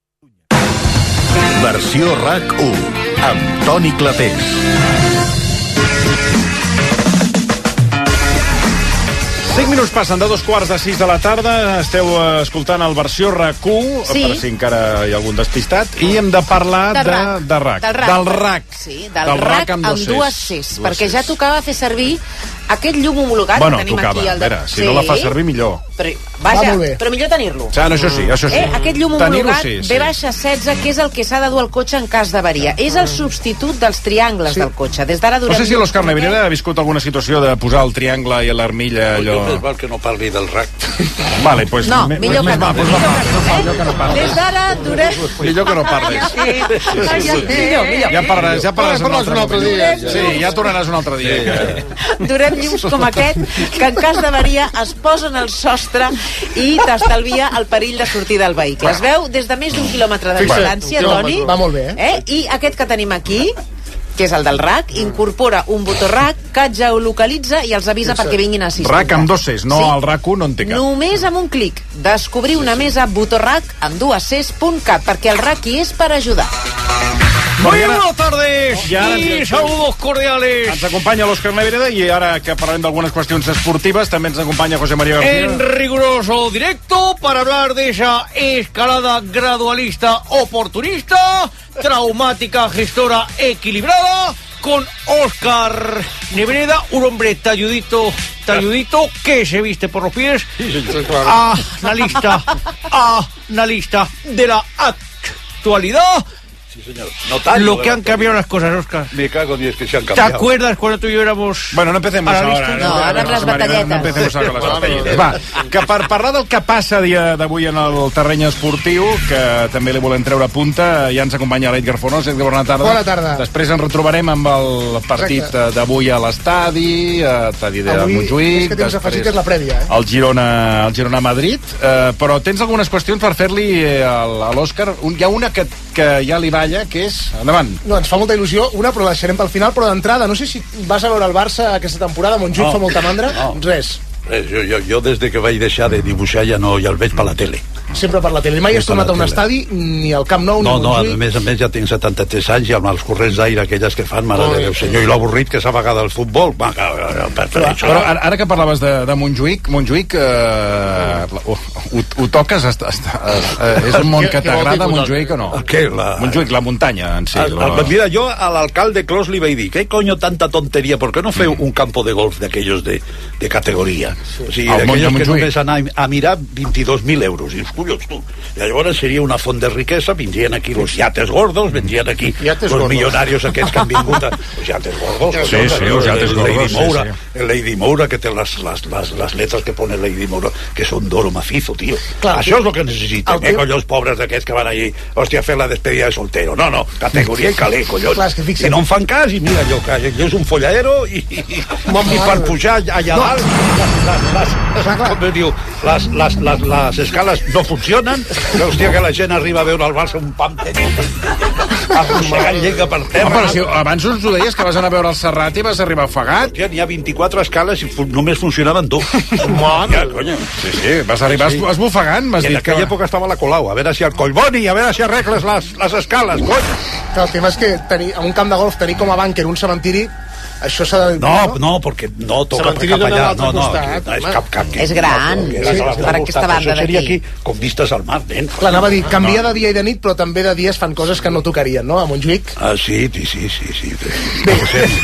Versió RAC u, amb Toni Clapés. Cinc minuts passen de dos quarts de sis de la tarda. Esteu escoltant el Versió RAC u, sí. Per si encara hi ha algun despistat. I hem de parlar de, de, de RAC. Del RAC. Del RAC. Sí, del, del RAC, RAC amb, amb dues Cs. Perquè ja tocava fer servir aquest llum homologat bueno, que tenim tocava. aquí. Al de... Veure, si sí. no la fa servir, millor. Però, vaja, però millor tenir-lo. Ja, no, això sí, això sí. Eh, aquest llum homologat sí, sí. B setze, que és el que s'ha de dur al cotxe en cas d'avaria. És el substitut dels triangles sí. del cotxe. Des d'ara durem... No sé si l'Òscar Nebrera ha viscut alguna situació de posar el triangle i l'armilla allò... Més val que no parli del RAC. Vale, pues... No, me, millor que no. Millor que no. Des d'ara durem... Millor que no parlis. Millor, millor. Ja parlaràs, ja parlaràs un altre dia. Sí, ja tornaràs un altre dia. Durem llums com aquest que en cas d'avaria es posen al sostre i t'estalvia el perill de sortir del vehicle. Es veu des de més d'un quilòmetre de distància, Toni. Va molt bé, eh? eh? I aquest que tenim aquí, que és el del RAC, incorpora un botó RAC que et geolocalitza i els avisa perquè vinguin a assistir. RAC amb dos Cs, no sí. El RAC u no en té cap. Només amb un clic. Descobrir una mesa botó RAC amb dues Cs punt cat, perquè el RAC hi és per ajudar. Muy buenas tardes y saludos cordiales. Ens acompanya l'Òscar Nebrera i ara que parlarem d'algunes qüestions esportives també ens acompanya José María García. En riguroso directo para hablar de esa escalada gradualista oportunista, traumática gestora equilibrada, con Òscar Nebrera, un hombre talludito, talludito, que se viste por los pies, analista, analista de la actualidad. Sí, señor. Notario, lo que han cambiado las cosas, Òscar. Me cago en diez que se han cambiado. ¿Te acuerdas cuando tú y yo éramos... Bueno, no empecemos ahora. No, ara amb les batalletes. No empecemos ahora con les batalletes. Va, que per parlar del que passa dia d'avui en el terreny esportiu, que també li volem treure punta, ja ens acompanya l'Edgar Fornós. Edgar, bona tarda. Bona tarda. Després ens retrobarem amb el partit Exacte. d'avui a l'estadi, estadi de avui, Montjuïc. És que tens afegit que és la prèvia, eh? El Girona, el Girona Madrid. Eh, però tens algunes qüestions per fer-li a l'Òscar. Hi ha una que, que ja li balla, que és... Endavant. No, ens fa molta il·lusió, una, però la deixarem pel final, però d'entrada, no sé si vas a veure el Barça aquesta temporada, Montjuïc no, fa molta mandra, no. res. Res, jo, jo, jo des de que vaig deixar de dibuixar ja no, ja el veig per la tele. Sempre per la tele. Mai has tornat a un estadi, ni al Camp Nou, no, ni no, Montjuïc. a més a més ja tinc setanta-tres anys i amb els corrents d'aire aquelles que fan, mare de Déu senyor, i l'avorrit que s'ha pagat el futbol. Va, per, per però, però ara, ara que parlaves de, de Montjuïc, Montjuïc eh, ho, ho, ho toques? Est, est, eh, és un món que t'agrada, Montjuïc, o no? Què? La... Montjuïc, la muntanya en si. El, el, mira, jo a l'alcalde Clos li vaig dir, ¿qué coño tanta tontería? ¿Por qué no feu un campo de golf d'aquells de, de categoria? Sí. O sigui, d'aquells que només anar a mirar vint-i-dos mil euros. I dius, collons, tu. I llavors seria una font de riquesa, vindrien aquí los yates gordos, vindrien aquí yates los gordos. Millonarios aquests que han vingut a... Los yates gordos. Sí, sí, sí, los yates gordos. Lady Moura, sí, sí. El Lady Moura, que té les, les, les, les letres que pone Lady Moura, que són d'oro macizo, tio. Clar, això és el que necessitem, eh, collons pobres d'aquests que van allí, hòstia, a fer la despedida de soltero. No, no, categoria i calé, collons. Clar, que I no em fan cas, i mira, jo, que jo és un folladero, i, i, i, i per pujar allà dalt, no. les, les, les, com diu, les, les, les, les escales no funcionen, hòstia, que la gent arriba a veure el Barça un pam arrossegant llengua per terra. Oh, però si abans ens ho deies que vas anar a veure el Serrat i vas arribar ofegat. Hòstia, n'hi ha vint-i-quatre escales i només funcionaven dos. Ja, conya. Sí, sí, vas arribar sí. esbufegant. I en aquella que... època estava la Colau, a veure si el Collboni, a veure si arregles les, les escales, cony. Clar, el tema és que tenir, en un camp de golf tenir com a bànquer un cementiri, això s'ha de... No, no, no, perquè no toca per cap allà. No, no, costat, no, és cap, cap. És gran, no, sí, per aquesta banda d'aquí. Això seria aquí, com vistes al mar, nen. Clar, anava a dir, canvia de dia i de nit, però també de dia es fan coses que no tocarien, no, a Montjuïc? Ah, sí, sí, sí, sí, sí. Bé.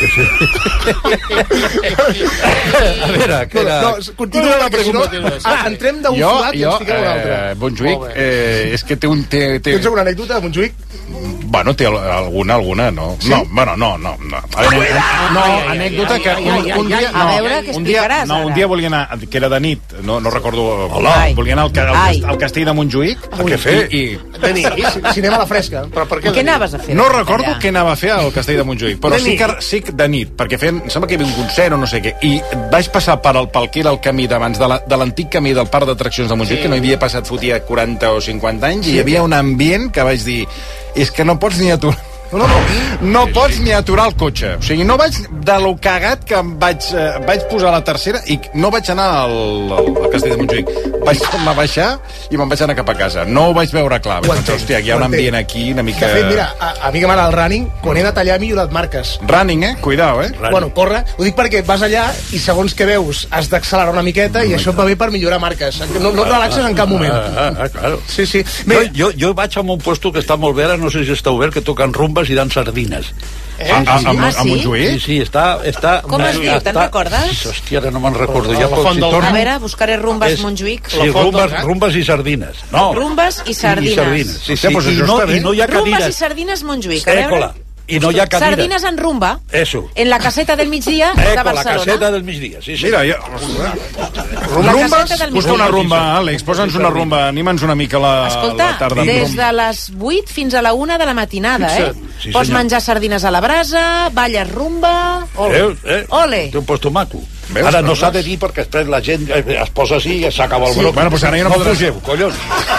A veure, que era... No, continua la pregunta. Ah, entrem d'un forat i ens fiquem un altre. Montjuïc, eh, és que té un... Té, té... Tens alguna anècdota de Montjuïc? Bueno, té alguna, alguna, no. Sí? No, bueno, no, no. No, a veure, no anècdota que un, un dia... A veure, què explicaràs, no, un dia volia anar, que era de nit, no, no recordo... Hola, volia anar al, al, al castell de Montjuïc. A què fer? I, de nit, cinema a la fresca. Però per què, què anaves a fer? No recordo què anava a fer al castell de Montjuïc, però sí que, sí que de nit, perquè feien, em sembla que hi havia un concert o no sé què, i vaig passar per el, pel que era el camí d'abans, de l'antic camí del parc d'atraccions de Montjuïc, sí. Que no hi havia passat fotia quaranta o cinquanta anys, sí, i hi havia un ambient que vaig dir, és que no pots ni aturar... No, no, no pots ni aturar el cotxe. O sigui, no vaig... De lo cagat que em vaig, eh, vaig posar la tercera i no vaig anar al, al castell de Montjuïc. Vaig tornar a baixar i me'n vaig anar cap a casa. No ho vaig veure clar. Vaig pensar, hòstia, hi ha un ambient aquí una mica... De fet, mira, a, a mi que m'agrada el running, quan he de tallar he millorat marques. Running, eh? Cuidao, eh? Running. Bueno, corre. Ho dic perquè vas allà i segons que veus has d'accelerar una miqueta i això et va bé per millorar marques. No, no et relaxes en cap moment. Ah, ah, claro. Sí, sí. Bé, jo, jo vaig a un puesto que està molt bé, ara no sé si està obert, que toquen rumbes i dan sardines. Eh? A, a, a, a Montjuïc? Sí, sí, està... està com es diu, te'n recordes? Hòstia, ara no me'n recordo. Ja, si torno... A veure, buscaré rumbes és, Montjuïc. Sí, rumbes, rumbes i sardines. No. Rumbes i sardines. I, i sardines, sí, sí. Ja, pues I, no, I no hi ha cadires. Rumbes i sardines Montjuïc, a veure... Écola. I no hi ha cadires. Sardines en rumba. Eso. En la caseta del migdia de Barcelona. La caseta del migdia, sí, sí. Mira, ja... Rumbes? Busca una rumba, Àlex, posa'ns una rumba, anima'ns una mica la, Escolta, la tarda. Des de les vuit fins a la una de la matinada, eh? Sí, pots menjar sardines a la brasa, balles rumba... Ole. Eh, eh? Ole. Té un puesto maco. Veus? Ara no s'ha de dir perquè després la gent es posa així i s'acaba el sí. Broc. Bueno, pues ara ja no, no podràs... Fugeu, collons.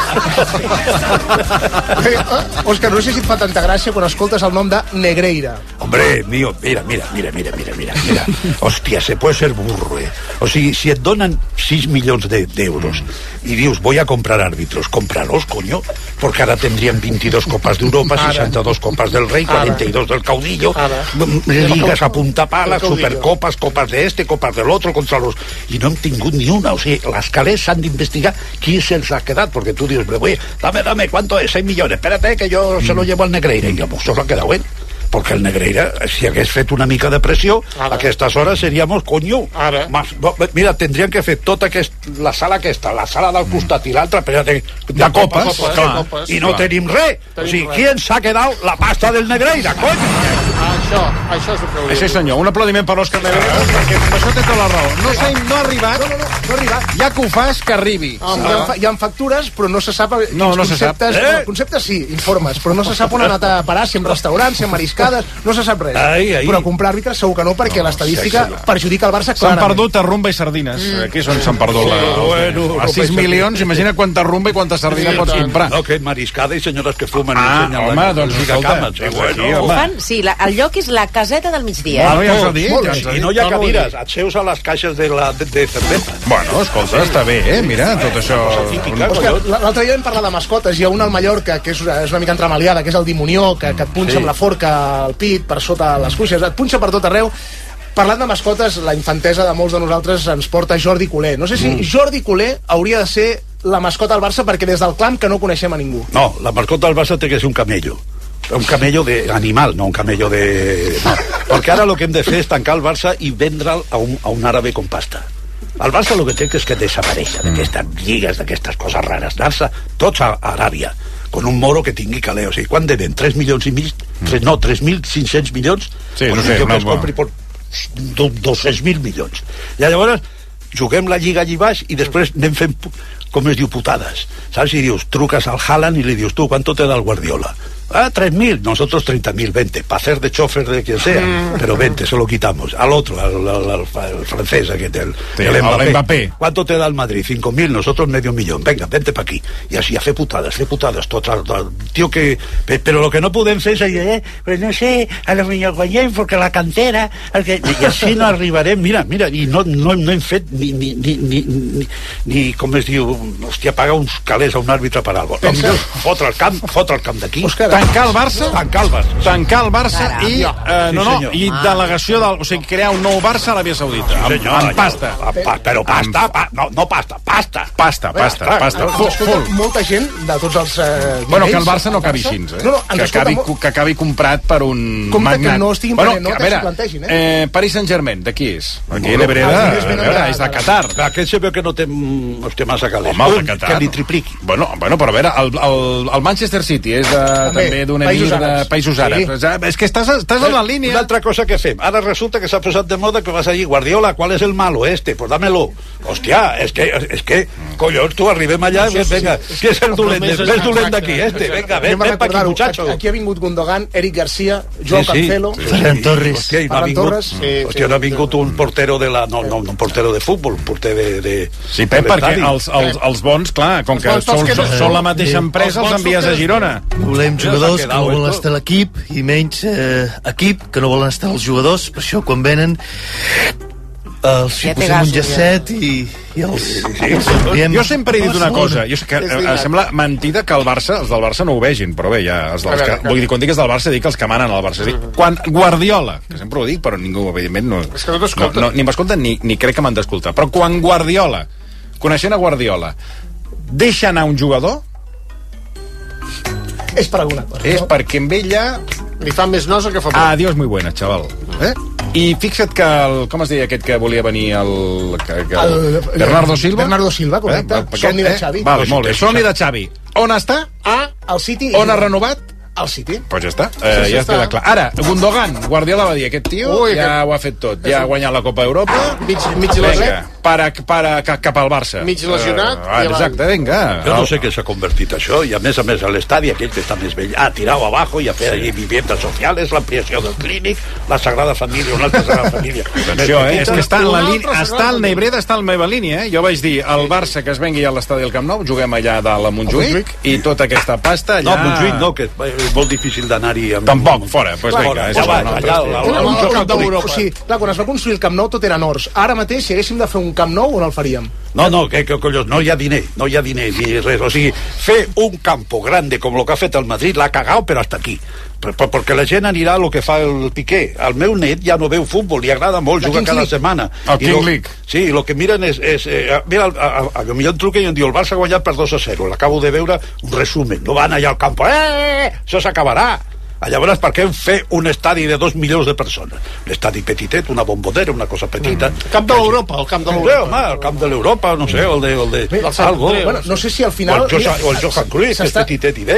Òscar, no sé si et fa tanta gràcia quan escoltes el nom de Negreira. Hombre, mío, mira, mira, mira, mira, mira, mira, mira. Hòstia, se puede ser burro, eh? O sigui, si et donen sis milions d'euros i dius, voy a comprar árbitros, cómpralos, coño, porque ahora tendrían veintidós copas de Europa, sesenta y dos copas del Rey, cuarenta y dos del Caudillo, ligas a punta pala, supercopas, copas de este, copas del otro, contra los... I no hem tingut ni una, o sigui, les calés s'han d'investigar qui se'ls ha quedat, porque tú dius, oye, dame, dame, ¿cuánto es? seis millones, espérate que yo se lo llevo al Negreira, i llavors se lo ha quedado él. Porque el Negreira, si hagués fet una mica de pressió, a aquestes hores seríamos, coño, más, mira, tendrien que fer tota aquest, la sala aquesta, la sala del costat i l'altra, però de, de, de copes, copes, clar, copes, i no clar. Tenim res. Tenim o sigui, qui ens ha quedat la pasta del Negreira, coño? Això, això és el que sí, senyor, un aplaudiment per l'Òscar Negreira, perquè això té tota la raó. No, s'ha, no ha arribat, no, no, no, no ha arribat. Ja que ho fas, que arribi. Ah, hi, ha, hi ha factures, però no se sap... No, no se sap. Eh? Conceptes sí, informes, però no se sap on ha anat a parar, si en restaurants, si en mariscades, no se sap res. Ai, ai. Però comprar àrbitres segur que no, perquè no, l'estadística sí, sí, perjudica el Barça clarament. S'han perdut a rumba i sardines. Mm. Aquí és on s'han perdut la... Sí, bueno, a sis milions, imagina quanta rumba i quanta sardina sí, pots comprar. No, que mariscada i senyores que fumen. Ah, home, la... doncs escolta. Sí, bueno. Ho fan, sí, la, el lloc és la caseta del migdia. Ah, no, ja s'ha dit. Ja I no hi ha cadires, et seus a les caixes de, la, de, de cervesa. Bueno, escolta, està bé, eh? Mira, tot això... L'altre dia vam parlar de mascotes, hi ha una al Mallorca que és una, és una mica entremaliada, que és el dimonió, que, que et punxa sí. amb la forca al pit per sota les cuixes, et punxa per tot arreu. Parlant de mascotes, la infantesa de molts de nosaltres ens porta Jordi Culer. No sé si mm. Jordi Culer hauria de ser la mascota del Barça, perquè des del clam que no coneixem a ningú. No, la mascota del Barça té que ser un camello. Un camello de animal, no un camello de... No. Perquè ara el que hem de fer és tancar el Barça i vendre'l a un, a un àrabe con pasta. El Barça el que té que és que desaparèixer d'aquestes lligues, d'aquestes coses rares, anar-se tots a Aràbia con un moro que tingui calé, o sigui, quan deben? tres milions i mig? tres, no, tres mil cinc-cents milions? Sí, no sé, no, que es compri per dos-cents mil milions. I llavors juguem la lliga allí baix i després anem fent, com es diu, putades. Saps? I dius, truques al Haaland i li dius, tu, ¿cuánto te da el Guardiola? Ah, tres mil, nosotros treinta mil, veinte, para hacer de chofer de quien sea, mm. pero veinte, se lo quitamos. Al otro, al, al, al, al francés, aquel, el, sí, el Mbappé. Mbappé. ¿Cuánto te da el Madrid? Cinco mil, nosotros medio millón. Venga, vente para aquí. Y así, hace putadas, hace putadas. Total, total, tío que... Pero lo que no podem fer és, eh, pues no sé, a lo millor guanyem, porque la cantera... El que, I així no arribarem, mira, mira, i no, no, no hem fet ni, ni, ni, ni, ni, ni com es diu, hòstia, paga uns calés a un àrbitre per algo. No, millor, fotre el camp, fotre el camp d'aquí. Tancar el Barça, tancar el Barça, tancar el Barça i, eh, no, no, i delegació del, o sigui, crear un nou Barça a l'Aràbia Saudita, amb, senyor, amb pasta. Ja, pa, però pasta, pa, no, no pasta, pasta. Pasta, pasta, Bé, pasta. Clar, full, full. Molta gent de tots els eh, bueno, que el Barça no acabi així, eh? No, no, que, acabi, molt... que acabi comprat per un compte magnat. Que no estiguin bueno, prenent nota, veure, s'ho plantegin, eh? eh? Paris Saint-Germain, de qui és? Aquí Nebreda, és de Qatar. Aquest se veu que no té, hòstia, massa calés. Home, de Qatar. Que li tripliqui. Bueno, bueno, però a veure, el, el, el Manchester City és de, també, ve d'un emir de països àrabs. És que estàs en la línia. Una altra cosa que fem. Ara resulta que s'ha posat de moda que vas a dir, Guardiola, ¿cuál es el malo este? Pues dámelo. Hòstia, és que, és que collons, tu arribem allà, no, venga, sí, sí. Qui és el dolent? Més dolent d'aquí, este, venga, ven, ven pa aquí, muchacho. Aquí ha vingut Gundogan, Eric Garcia, Joao sí, sí. Cancelo, Ferran Torres. Hòstia, no ha vingut, sí, hòstia, no ha vingut un portero de la, no, no, un portero de futbol, un porter de, de sí, Pep, perquè els, els, els bons, clar, com que són, són la mateixa empresa, els envies a Girona. Volem jugadors que no volen estar a l'equip i menys eh, equip que no volen estar els jugadors, per això quan venen els ja posem un llacet i, i els... Sí, sí, sí. Diem, jo sempre he dit una cosa, jo sé que eh, sembla mentida que el Barça, els del Barça no ho vegin, però bé, ja, els dels que, vull dir, quan dic els del Barça, dic els que manen al Barça. Dic, quan Guardiola, que sempre ho dic, però ningú, evidentment, no, no, no, ni m'escolten ni, ni crec que m'han d'escoltar, però quan Guardiola, coneixent a Guardiola, deixa anar un jugador, és per alguna cosa. És no? Perquè amb ella... Li fa més nosa que fa por. Ah, Dios muy buena, chaval. Eh? I fixa't que el, com es deia aquest que volia venir el, que, que, el, el Bernardo Silva? Bernardo Silva, correcte. Eh? Somni de Xavi. Eh? Val, molt bé, somni de Xavi. On està? Ah, al City. On ha renovat? Al City. Pues ja està, eh, sí, ja està clar. Ara, Gundogan, Guardiola va dir, aquest tio Ui, ja que... ho ha fet tot, ja ha guanyat la Copa d'Europa, mig, mig lesionat, para, para, cap al Barça. Mig lesionat. Uh, exacte, vinga. Jo no sé què s'ha convertit això, i a més a més a l'estadi, aquell que està més vell, ha tirat abajo i ha fet allí viviendas sociales, l'ampliació del clínic, la Sagrada Família, una altra Sagrada Família. Atenció, eh? És que està en la línia, està al Nebreda, està en la meva línia, eh? Jo vaig dir, el Barça que es vengui a l'estadi del Camp Nou, juguem allà dalt a Montjuïc, i tota aquesta pasta allà... No, Montjuïc no, que és molt difícil d'anar Amb... Tampoc, fora, pues clar, vinga, és ja va, allà, allà, Camp d'Europa. O sigui, clar, quan es va construir el Camp Nou tot eren horts. Ara mateix, si haguéssim de fer un Camp Nou, on el faríem? No, no, que, que collons, no hi ha diner, no hi ha diner ni res. O sigui, fer un campo grande com el que ha fet el Madrid l'ha cagat, però hasta aquí. Perquè la gent anirà a lo que fa el Piqué. El meu net ja no veu futbol, li agrada molt, juga cada setmana. El King League. Sí, el que miren és... és eh, mira, a, a, a, a millor em truca i em diu, el Barça ha guanyat per dos a zero. L'acabo de veure, un resumen. No van allà al campo, eh, això s'acabarà. Llavors, per què fer un estadi de dos milions de persones? L'estadi petitet, una bombonera, una cosa petita. Mm. Camp de l'Europa, el camp de l'Europa. El camp de l'Europa, no sé, el de... El de el algo, bueno, no sé si al final... O el, Johan, o el Johan Cruyff, que és petitet i bé.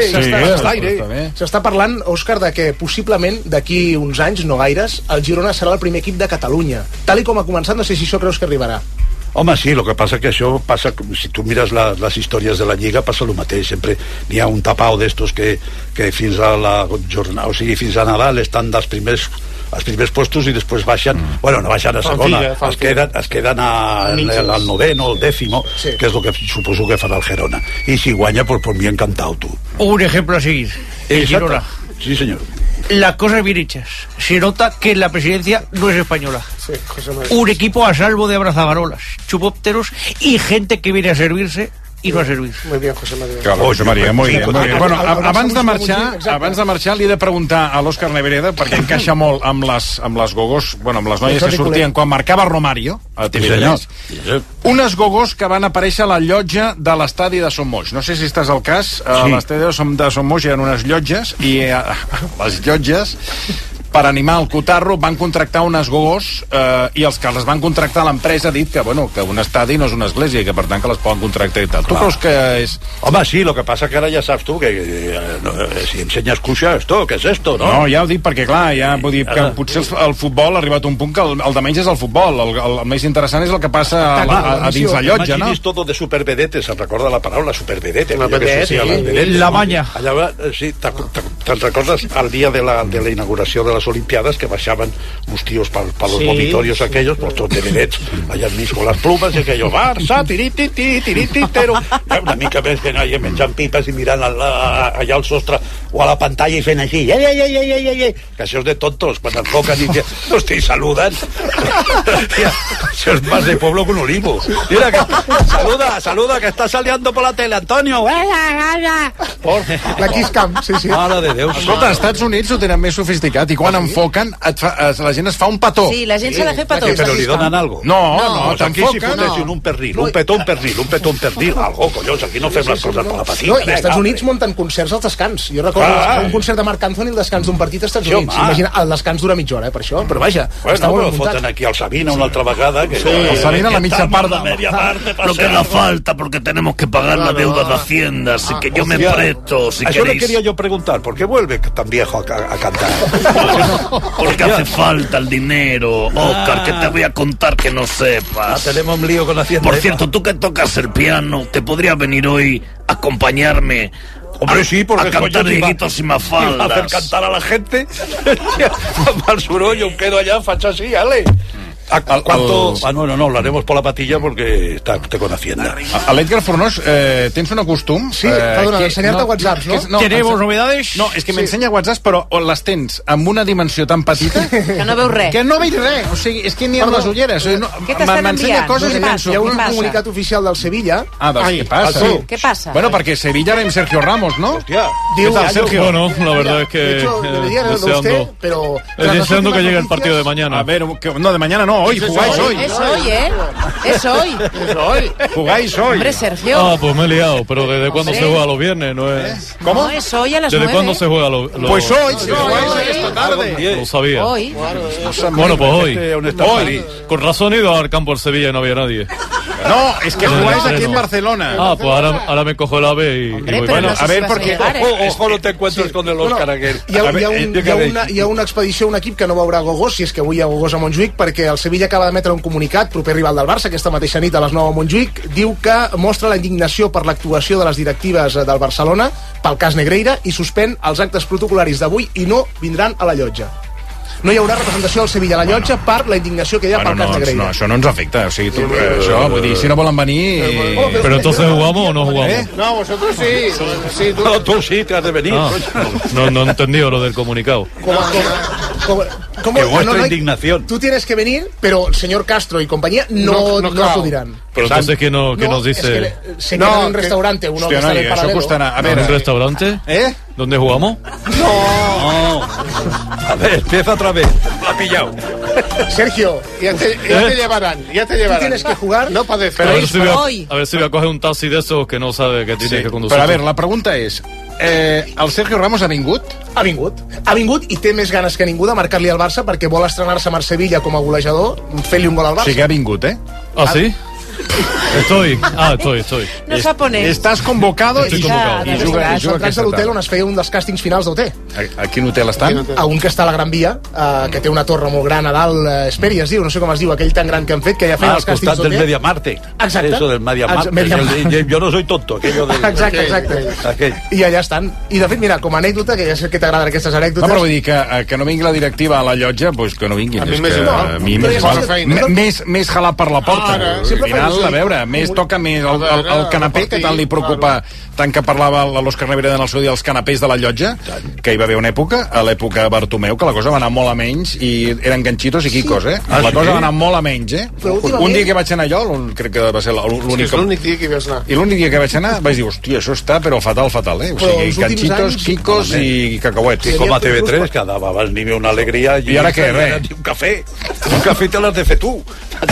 S'està parlant, Òscar, de que possiblement d'aquí uns anys, no gaires, el Girona serà el primer equip de Catalunya. Tal i com ha començat, no sé si això creus que arribarà. Home, sí, el que passa que això passa, si tu mires la, les històries de la Lliga, passa el mateix, sempre n'hi ha un tapao d'estos que, que fins a la jornada, o sigui, fins a Nadal estan dels primers als primers postos i després baixen, mm. bueno, no baixen a segona, Fantiga, es queden, es queden a, al, al noveno, al décimo, sí. Que és el que suposo que farà el Girona. I si guanya, pues por mi encantado, tu. Un ejemplo a seguir, el Girona. Sí, señor. Las cosas bien hechas. Se nota que la presidencia no es española. Sí, un equipo a salvo de abrazagarolas, chupópteros y gente que viene a servirse i no a servir. Muy bien, José María. Claro, José María, muy bien, muy bien. Bueno, abans de marxar, abans de marxar li he de preguntar a l'Òscar Nebreda, perquè encaixa molt amb les, amb les gogos, bueno, amb les noies que sortien quan marcava Romario a T V tres. Unes gogos que van aparèixer a la llotja de l'estadi de Son Moix. No sé si estàs al cas, a l'estadi de Son Moix hi ha unes llotges i les llotges per animar el cotarro van contractar unes gogos eh, i els que les van contractar l'empresa ha dit que, bueno, que un estadi no és una església i que per tant que les poden contractar i tal. Clar. Tu creus que és... Home, sí, lo que passa que ara ja saps tu que eh, no, si ensenyes cuixa, esto, què és esto, no? No, ja ho dic perquè, clar, ja vull dir que potser el, el futbol ha arribat a un punt que el, el de menys és el futbol, el, el, el més interessant és el que passa a, a, a, a dins la llotja, no? Imagines todo de supervedete, se'n recorda la paraula supervedete? La vedette, sí, sí. La banya. Allà, sí, te'n recordes el dia de la, de la inauguració de les Olimpiades que baixaban uns tios para pa los sí, vomitorios sí. aquellos, pues todos de vedets, allà enmig con las plumas, i aquello, Barça, tirititi, tirititero, una mica més fent allà menjant pipes i mirant allà al sostre o a la pantalla i fent així, ei, ei, ei, ei, ei, ei, que això és de tontos, quan enfocan i hosti, saluden. Això és más de pueblo que un olivo. Mira, que, saluda, saluda, que está saliendo por la tele, Antonio. La Kiss Cam, sí, sí. Mare de Déu. Escolta, als Estats Units ho tenen més sofisticat, i quan quan enfoquen, et fa, la gent es fa un petó. Sí, la gent s'ha de fer petó. Però li donen algo. No, no, no aquí si fotessin un pernil, un petó, un pernil, un petó, un pernil, algo, collons, aquí no fem les coses per la patina. No, i als Estats Units munten concerts als descans. Jo recordo un concert de Marc Anthony al descans d'un partit als Estats Units. Imagina, el descans dura mitja hora, per això, però vaja, està molt muntat. Foten aquí al Sabina una altra vegada. El Sabina la mitja part de... Lo que da falta, porque tenemos que pagar la deuda de Hacienda, así que yo me presto, si Eso queréis. le quería yo preguntar, ¿por qué vuelve tan viejo a, a cantar? Porque hace falta el dinero, Oscar, que te voy a contar que no sepas. Ah, tenemos un lío con Hacienda. Por cierto, tú que tocas el piano, ¿te podrías venir hoy a acompañarme? Hombre, a, sí, porque a cantar Dieguitos y Mafaldas. A hacer cantar a la gente. Al surollo, quedo allá, facha así, ale. ¿A cuánto? Ah, no, no, no, lo haremos por la patilla porque está usted con Hacienda. A l'Edgar Fornós, eh, tens un costum? Sí, perdona, ensenyar-te no, whatsapps, no? no ¿Tenemos novedades? No, és que sí. m'ensenya whatsapps, però on les tens amb una dimensió tan petita... Que no veus res. Que no veig res, o sigui, és que ni amb les ulleres. No, què t'estan enviant? Coses Què passa? Hi ha un Què comunicat oficial del Sevilla. Ah, doncs, què passa? Sí. Què passa? Bueno, perquè Sevilla era amb Sergio Ramos, ¿no? Hostia. ¿Qué tal, Sergio? Bueno, la verdad es que De hecho, debería eh, verlo deseando, usted, pero... deseando que llegue el partido de mañana. A ver, que, no, de mañana no, hoy, jugáis hoy. Es hoy, ¿eh? Es hoy. Es hoy. Jugáis hoy. Hombre, Sergio. Ah, pues me he liado, pero ¿desde cuándo se juega los viernes? No es... ¿Cómo? No, es hoy a las ¿Desde nueve. cuándo se juega los...? Lo... Pues hoy, si jugáis esta tarde. No sabía. Hoy. Bueno, pues hoy. Hoy. Con razón he ido al campo del Sevilla y no había nadie. No, es que jugáis aquí en Barcelona. Ah, pues ahora, ahora me cojo el ave y, Hombre, y voy pero para no a sé ver, si vas porque... llegar, ¿eh? Ojo, ojo, no te encuentres sí. con el Òscar aquell. Hi ha, hi, ha un, eh, hi, ha una, hi ha una expedició, un equip que no veurà Gogós, si és que avui hi ha Gogós a Montjuïc, perquè el Sevilla acaba d'emetre un comunicat, proper rival del Barça, aquesta mateixa nit a les nou a Montjuïc, diu que mostra la indignació per l'actuació de les directives del Barcelona pel cas Negreira i suspèn els actes protocolaris d'avui i no vindran a la llotja. No hi haurà representació del Sevilla a la llotja bueno. per la indignació que hi ha bueno, pel cas no, Negreira. No, això no ens afecta. O sigui, tu, eh, això, vull dir, si no volen venir... Eh... Oh, pero entonces jugamos o no jugamos. ¿Eh? No, vosotros sí. sí tú... No, tú sí, te has de venir. Ah, no, no he entendido lo del comunicado. Como, como, como, que vuestra no, no, indignación. Tú tienes que venir, pero el señor Castro y compañía no, no, no, no acudirán. Pero entonces, ¿qué, no, qué no, nos dice? Es que se queda no, en un restaurante, uno hostia, que está no, en el paralelo. Costará. A ver, ¿En un restaurante? ¿Eh? ¿Dónde jugamos? No. A ver, empieza otra vez. Lo ha pillado. Sergio, ya te, ya ¿Eh? te llevarán, ya te llevarán. Tú tienes que jugar. No para pero a ver, si a, hoy. a ver si voy a coger un taxi de esos que no sabe que tiene sí, que conducir. Però a veure, la pregunta és, eh, el Sergio Ramos ha vingut? Ha vingut. Ha vingut i té més ganes que ningú de marcar-li al Barça perquè vol estrenar-se a Sevilla com a golejador, fent-li un gol al Barça. Sí que ha vingut, eh? Ah, sí? Estoy, ah, estoy, estoy. No sap on és. Estàs convocado estoy i convocado. I juga, i juga entrats a l'hotel on es feia un dels càstings finals d'O T. A, a quin hotel estan? A un que està a la Gran Via, uh, que té una torre molt gran a dalt, uh, Esperi es diu, no sé com es diu, aquell tan gran que han fet, que ja feien ah, els càstings d'O T. del Mediamarte. Exacte. Eso del Mediamarte. Media el, yo no soy tonto, aquello del... Exacte, exacte. Aquell. I allà estan. I de fet, mira, com a anècdota, que ja sé que t'agraden aquestes anècdotes... No, però vull dir que, que no vingui la directiva a la llotja, doncs que no vinguin. A mi més igual. A mi més més jalar per la porta. Al final, a veure, més toca més el, el, el canapé, que tant li preocupa, tant que parlava l'Òscar Nebreda en el seu dia dels canapés de la llotja, que hi va haver una època, a l'època de Bartomeu, que la cosa va anar molt a menys i eren ganxitos i quicos, eh? La cosa va anar molt a menys, eh? Un dia que vaig anar jo, crec que va ser l'únic... És l'únic dia que hi vas anar. I l'únic dia que vaig anar vaig dir, hòstia, això està però fatal, fatal, eh? O sigui, ganxitos, quicos i cacauets. I com a T V tres, que davant ni ve una alegria... I ara què, res? Un cafè. Un cafè te l'has de fer tu.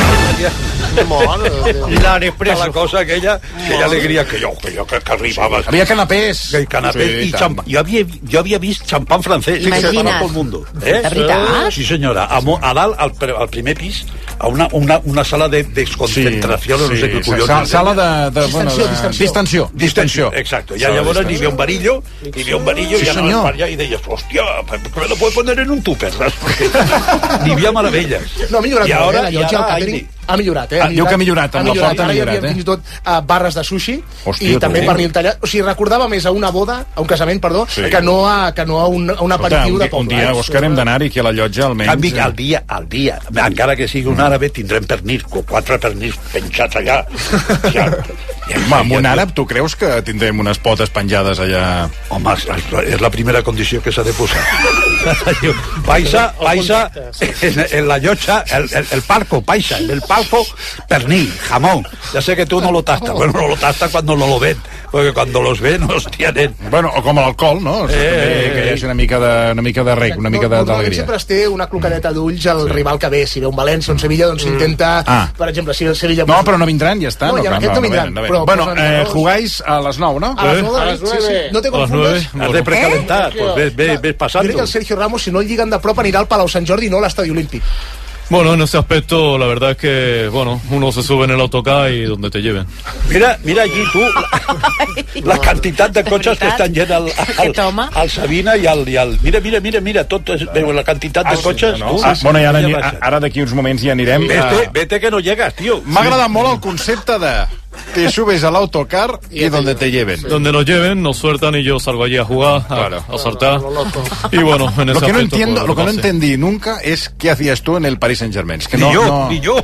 La Nespresso. La cosa aquella, aquella alegria que jo, que jo que, que arribava. Havia canapés. Que canapés sí, i xampán. Jo havia, jo havia vist xampán francès. Imagina't. Per tot el mundo. Eh? De veritat? Sí, senyora. A, a dalt, al, al primer pis, a una, una, una sala de desconcentració, sí, no sé sí, què collons. Sala, sala de, de, distensió, bueno, de... distensió. Distensió. Distensió. Exacto. I llavors n'hi havia un varillo, hi havia un varillo sí, i anaves per allà i deies, hòstia, me lo puedo poner en un tupper, saps? Perquè n'hi havia meravelles. No, ha millorat I molt, ara, eh? La llotja, el catering ha millorat, eh? Ah, diu que ha millorat, amb la porta ha millorat, eh? Ara hi havia eh? fins i tot uh, barres de sushi Hòstia, i també tu, pernil tallat. O sigui, recordava més a una boda, a un casament, perdó, sí. que no a, que no a un, a un aperitiu de poble. Un dia, Òscar, hem d'anar-hi aquí a la llotja, almenys. Canvi, al dia, al dia, encara que sigui un àrabe, tindrem pernil, quatre pernils penjats allà. Ja, Home, amb un àrab, tu creus que tindrem unes potes penjades allà? Home, és la primera condició que s'ha de posar. Paisa, paisa, en, en la llotja, el, el, el palco, paisa, en el palco, pernil, jamón. Ya sé que tú no lo tastas, bueno, no lo tastas cuando no lo ven, porque cuando los ven los tienen. Bueno, o com l'alcohol, no? O sigui, eh, també, que hi hagi una mica de, una mica de rec, una mica de- Normalment d'alegria. sempre es té una clocadeta d'ulls al rival que ve. Si ve un València o un Sevilla, doncs s'intenta... Ah. Per exemple, si el Sevilla... No, però no vindran, ja està. No, ja clar, aquest no vindran, venen, però Bueno, posen eh, dos. jugáis a les nou, no? A les nou de la nit, sí, sí. No te confundes. Has de precalentar, pues ves, ves, ves Jo pasando. crec que el Sergio Ramos, si no el lliguen de prop, anirà al Palau Sant Jordi i no a l'Estadi Olímpic. Bueno, en ese aspecto, la verdad es que, bueno, uno se sube en el autocar y donde te lleven. Mira, mira allí tú la, la cantidad de cotxes que estan gent al, al, al Sabina i al, i al... Mira, mira, mira, mira, tot és, veu la quantitat de cotxes. No? Tu, Ah, bueno, i ara, ja ani- baixa. ara d'aquí uns moments ja anirem... Vete, a- vete que no llegas, tío. M'ha agradat molt el concepte de te subes al autocar y donde te lleven. Donde nos lleven, nos sueltan y yo salgo allí a jugar, a, a saltar. Y bueno, en ese Lo que no aspecto, entiendo, pues, lo que no pase. entendí nunca es qué hacías tú en el Paris Saint-Germain. Es que Ni no, yo, no... ni yo.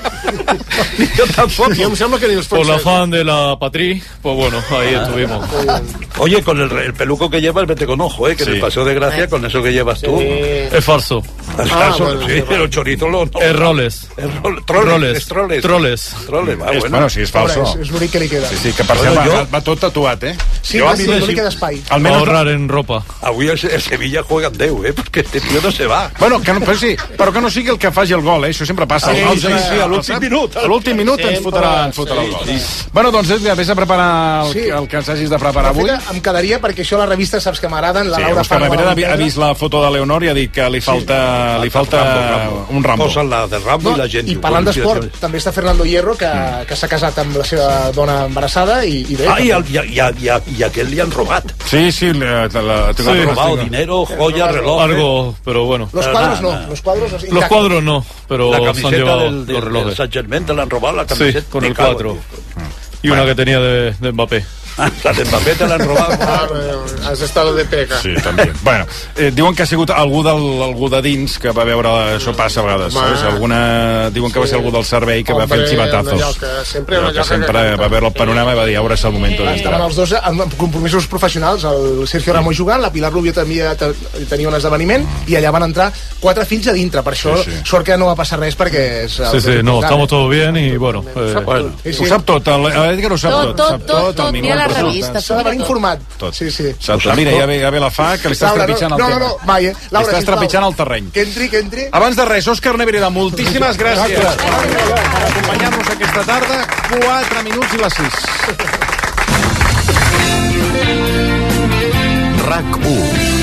Ni yo tampoco. Jo em sembla que ni els Por la francesos. fan de la Patrie, pues bueno, ahí estuvimos. Oye, con el, el peluco que llevas, vete con ojo, ¿eh? Que Sí. en el Paseo de Gracia, con eso que llevas tú. Es falso. Es Ah, falso, bueno, sí, sí, pero chorizo lo... No. Es roles. Es rol- troles, Roles. es troles. Troles. Troles, va, És, bueno. bueno, sí, és falso. Pobre, és, és l'únic que li queda. Sí, sí, que per Bueno, cert va, jo- va tot tatuat, eh? Sí, Jo va, a mi sí, me- no li queda espai. Almenys... Ahorrar en ropa. Avui el, el Sevilla juega en Déu, eh? Perquè este tío no se va. Bueno, que no, però sí, però que no sigui el que faci el gol, eh? Això sempre passa. Sí, El- sí, sí, a l'últim saps? minut. A l'últim minut ens Sempre, fotrà, ens fotrà el gol. Bueno, doncs ja vés a preparar el, Sí. el que ens hagis de preparar De avui. fet, em quedaria, perquè això a la revista saps que m'agraden, la Sí, Laura Òscar Farga Rivera de la ha vist la foto de Leonor i ha dit que li falta, li falta un Rambo. Posen la de Rambo No, i la gent... I diu, parlant "Coi, d'esport, mira, també està Fernando Hierro, que, que s'ha casat amb la seva dona embarassada i, i bé. Ah, i, el, i, i, i, i a aquell li han robat. Sí, sí, la, la, la, Le Sí. han robado dinero, joyas, reloj. Algo, pero bueno. Los cuadros no, los cuadros no. Los cuadros no, pero La se han camiseta llevado del, los del, del relojes. Saint Germain te la han robado, la Sí, camiseta. con Me el cago, cuatro. tío. Y una que tenía de, de Mbappé. La de Mbappé te l'han robat. Ah, has estado de pega. Sí, també. Bueno, eh, diuen que ha sigut algú, del, algú de dins que va veure... Això passa a vegades, Home. saps? Alguna... Diuen que va ser algú del servei que va fer el Hombre, xivatazos. una lloca, sempre Però una que lloca sempre que canta. va veure el panorama i va dir, ara és el moment Estaven d'entrar. els dos amb amb compromisos professionals, el Sergio Ramos jugant, la Pilar Rubio també te- tenia un esdeveniment i allà van entrar quatre fills a dintre, per això Sí, sí. sort que no va passar res perquè és... el Sí, sí, més no, important, estamos eh? todos bien y bueno. eh, Bueno, Sí, sí. Ho sap tot, el- l'Edgar ho sap Tot, tot. tot, sap tot, tot, el mira la Miguel revista, S'ha d'haver informat. Tot. Sí, sí. Sap tot. Mira, ja ve, ja ve la fa, que li estàs Laura, trepitjant no, el no, tema. no, no, mai, eh? Laura, li estàs sisplau. trepitjant el terreny. Que entri, que entri. Abans de res, Òscar Nebreda, moltíssimes gràcies per acompanyar-nos aquesta tarda. quatre minuts i les sis. RAC u.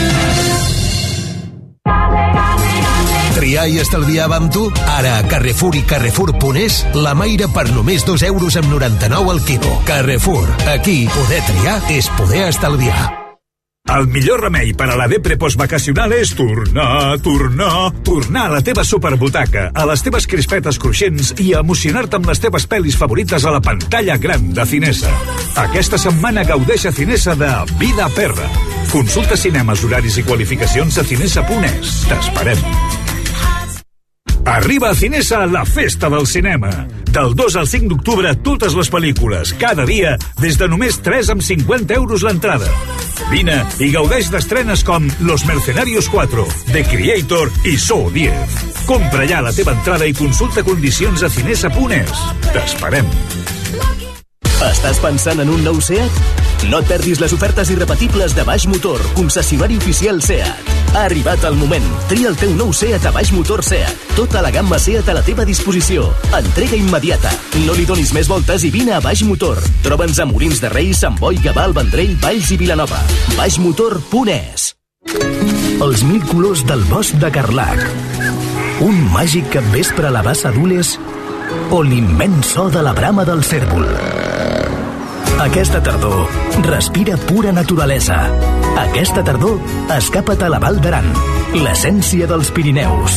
Triar i estalviar amb tu? Ara a Carrefour i Carrefour punt es la maire per només dos euros amb noranta-nou al quilo. Carrefour, aquí poder triar és poder estalviar. El millor remei per a la depre postvacacional és tornar, tornar, tornar a la teva superbutaca, a les teves crispetes cruixents i emocionar-te amb les teves pel·lis favorites a la pantalla gran de Cinesa. Aquesta setmana gaudeix a Cinesa de Vida Perra. Consulta cinemes, horaris i qualificacions a cinesa punt es. T'esperem. Arriba a Cinesa la festa del cinema. Del dos al cinc d'octubre, totes les pel·lícules, cada dia, des de només tres amb cinquanta euros l'entrada. Vine i gaudeix d'estrenes com Los Mercenarios quatre, The Creator i Saw diez. Compra ja la teva entrada i consulta condicions a cinesa punt es. T'esperem. Estàs pensant en un nou SEAT? No et perdis les ofertes irrepetibles de Baix Motor, concessionari oficial SEAT. Ha arribat el moment. Tria el teu nou SEAT a Baix Motor SEAT. Tota la gamma SEAT a la teva disposició. Entrega immediata. No li donis més voltes i vine a Baix Motor. Troba'ns a Molins de Rei, Sant Boi, Gavà, el Vendrell, Valls i Vilanova. baix motor punt es. Els mil colors del bosc de Carlac. Un màgic capvespre a la bassa d'Ules o l'immens so de la brama del cèrvol. Aquesta tardor, respira pura naturalesa. Aquesta tardor, escapa't a la Val d'Aran, l'essència dels Pirineus.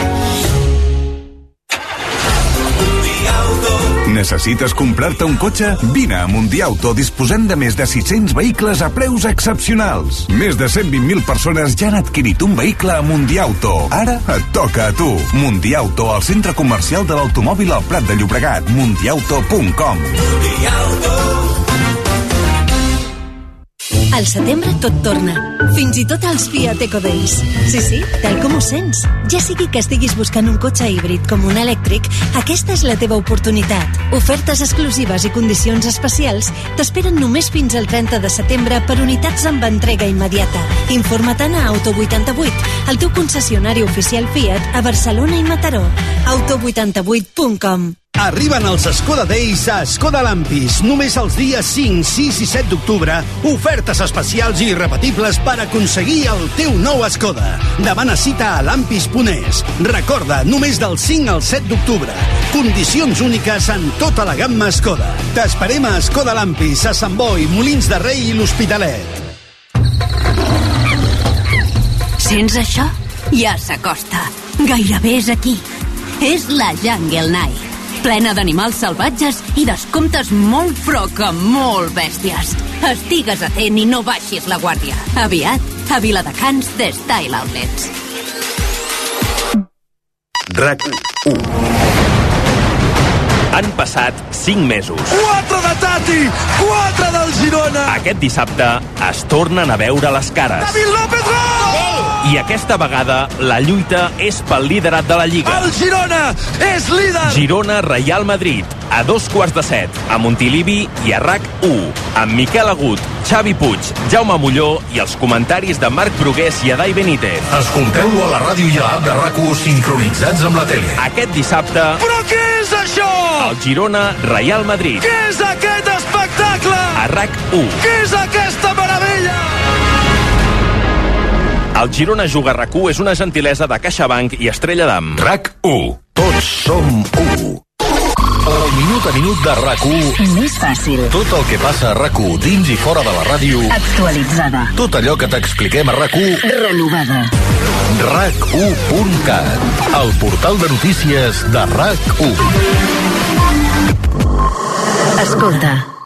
Necessites comprar-te un cotxe? Vine a Mundiauto, disposem de més de sis-cents vehicles a preus excepcionals. Més de cent vint mil persones ja han adquirit un vehicle a Mundiauto. Ara et toca a tu. Mundiauto, al centre comercial de l'automòbil al Prat de Llobregat. mundiauto punt com. Al setembre tot torna. Fins i tot als Fiat Eco Days. Sí, sí, tal com ho sents. Ja sigui que estiguis buscant un cotxe híbrid com un elèctric, aquesta és la teva oportunitat. Ofertes exclusives i condicions especials t'esperen només fins al trenta de setembre per unitats amb entrega immediata. Informa't-ne a Auto vuitanta-vuit, el teu concessionari oficial Fiat a Barcelona i Mataró. auto vuitanta vuit punt com. Arriben els Skoda Days a Skoda Lampis. Només els dies cinc, sis i set d'octubre, ofertes especials i irrepetibles per aconseguir el teu nou Skoda. Demana cita a lampis punt es. Recorda, només del cinc al set d'octubre. Condicions úniques en tota la gamma Skoda. T'esperem a Skoda Lampis, a Sant Boi, Molins de Rei i l'Hospitalet. Sents això? Ja s'acosta. Gairebé és aquí. És la Jungle Night. Plena d'animals salvatges i descomptes molt però que molt bèsties. Estigues atent i no baixis la guàrdia. Aviat, a Viladecans de Style Outlets. RAC u. Han passat cinc mesos. quatre de Tati! quatre del Girona! Aquest dissabte es tornen a veure les cares. David López, gol! I aquesta vegada la lluita és pel liderat de la Lliga. El Girona és líder! Girona-Reial Madrid, a dos quarts de set, a Montilivi i a RAC u, amb Miquel Agut, Xavi Puig, Jaume Molló i els comentaris de Marc Brugués i Adai Benítez. Escolteu-lo a la ràdio i a l'app de RAC u sincronitzats amb la tele. Aquest dissabte... Però què és això? El Girona-Reial Madrid. Què és aquest espectacle? A RAC u. Què és aquesta meravella? El Girona Juga RAC u és una gentilesa de CaixaBank i Estrella d'Am. RAC u. Tots som u. El minut a minut de RAC u. Més fàcil. Tot el que passa a RAC u dins i fora de la ràdio. Actualitzada. Tot allò que t'expliquem a RAC u. Renovada. RAC u punt cat. El portal de notícies de RAC u. Escolta.